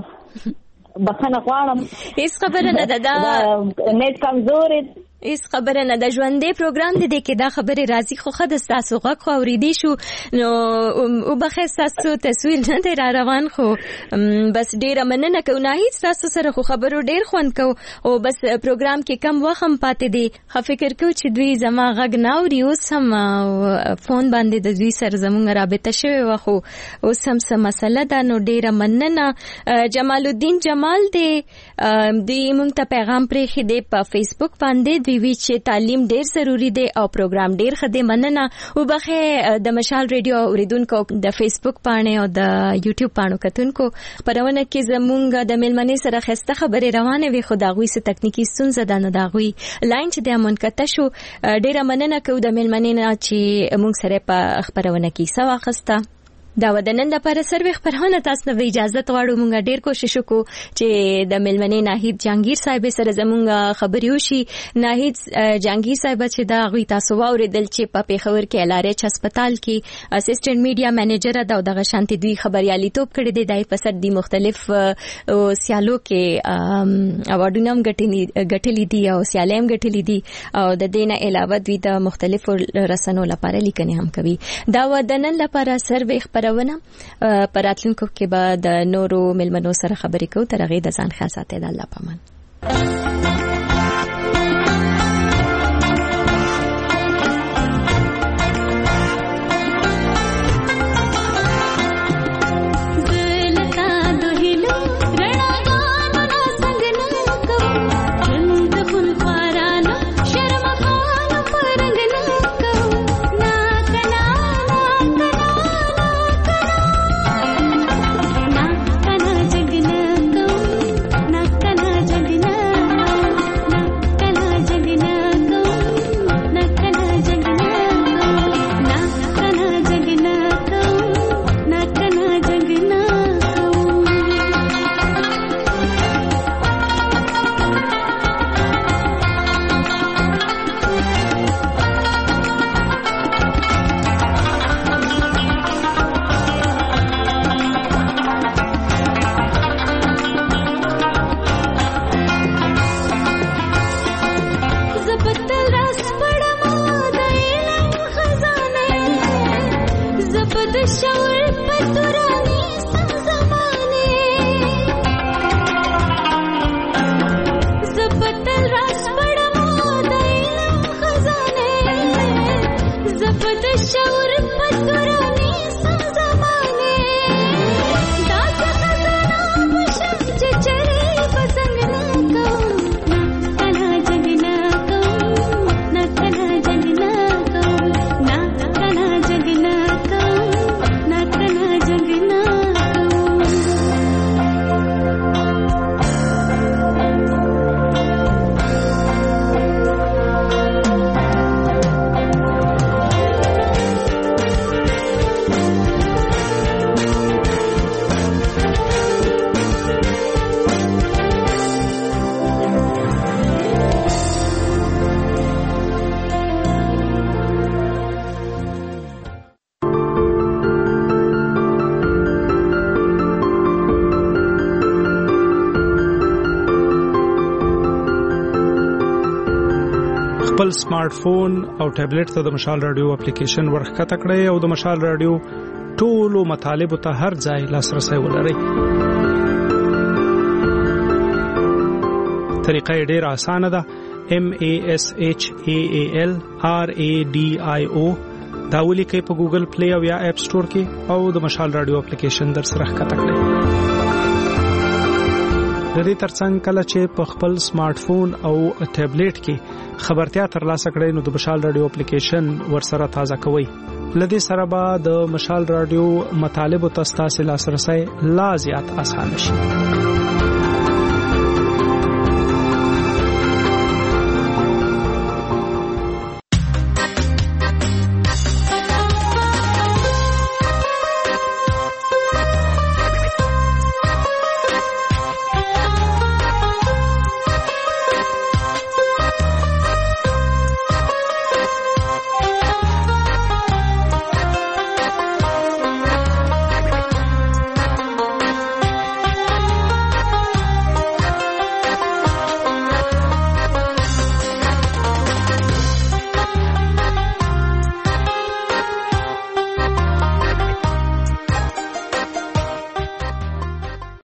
S8: بخنه غواړم
S25: هیڅ خبره نه ده دا
S8: نیټ کمزور
S25: هیڅ خبره نه ده ژوندې پروګرام دی کې دا خبره راځي خو خد تاسو غوږ خو اوریدي شو نو او بخښ تاسو تصویر نه دی را روان خو بس ډیره مننه کوم نه هیڅ تاسو سره خو خبرو ډیر خوند کو او بس پروګرام کې کم وخت هم پاتې دی خو فکر کو چې دوی زما غږ نه اوري اوس هم فون باندې د دوی سره زموږ رابطه شوی و خو اوس هم څه مسله ده نو ډیره مننه جمال الدین جمال دی دوی موږ ته پیغام پرېښی دی په فیسبوک باندې دوی وی چې تعلیم ډیر ضروری دی او پروګرام ډیر خدای مننه او بخې د مشال ریډیو اوریدونکو د فیسبوک باندې او د یوټیوب باندې کتونکو پرونه کې زمونږ د ملمنې سره خسته خبره روانه وي خو دا غوي سه تکنیکی ستونزه ده نه دا غوي لاین چې د منقطع شو ډیره مننه کوم د ملمنې نه چې مونږ سره په خبرونه کې سوا خسته دا ودنن د پر سروي خبرونه تاسو نو اجازه غواړو مونږ ډیر کوشش وکړو چې د ملمنې ناهید جهانگیر صاحب سره زمونږ خبري وشي ناهید جهانگیر صاحب چې دا غوي تاسو واوریدل چې په پیښور کې الارچ هسپتال کې اسسټنټ میډیا منیجر دا دغه شانتي دوی خبريالي توپ کړی دی دای په سر دي مختلف سیالو کې اوارډونه هم غټلې دي او سیالم غټلې دي او د دینه علاوه دوی د مختلفو رسنو لپاره لیکنې هم کوي دا ودنن لپاره سروي ونه پراتلونکو کې به د نورو ملمنو سره خبرې کوو تر هغه د ځان خیال ساتئ د الله پامان
S9: Na
S3: خپل سمارټ فون او ټابلیټ ته د مشال رادیو اپلیکیشن ورخکته کړئ او د مشال رادیو ټولو مطالبه ته هر ځای لاسرسي ولرئ. طریقه ډیره اسانه ده. M A S H A A L R A D I O دا ولیکئ په ګوګل پلی او یا اپ سٹور کې او د مشال رادیو اپلیکیشن در سره ښکته کړئ. د دې ترڅنګ کله چې په خپل سمارټ فون او ټابلیټ کې خبرتیا ترلاسه کړئ نو د مشال رادیو اپلیکیشن ورسره تازه کوئ. لدې سره به د مشال رادیو مطالب او تاسو لاسرسي لا زیات اسانه شي.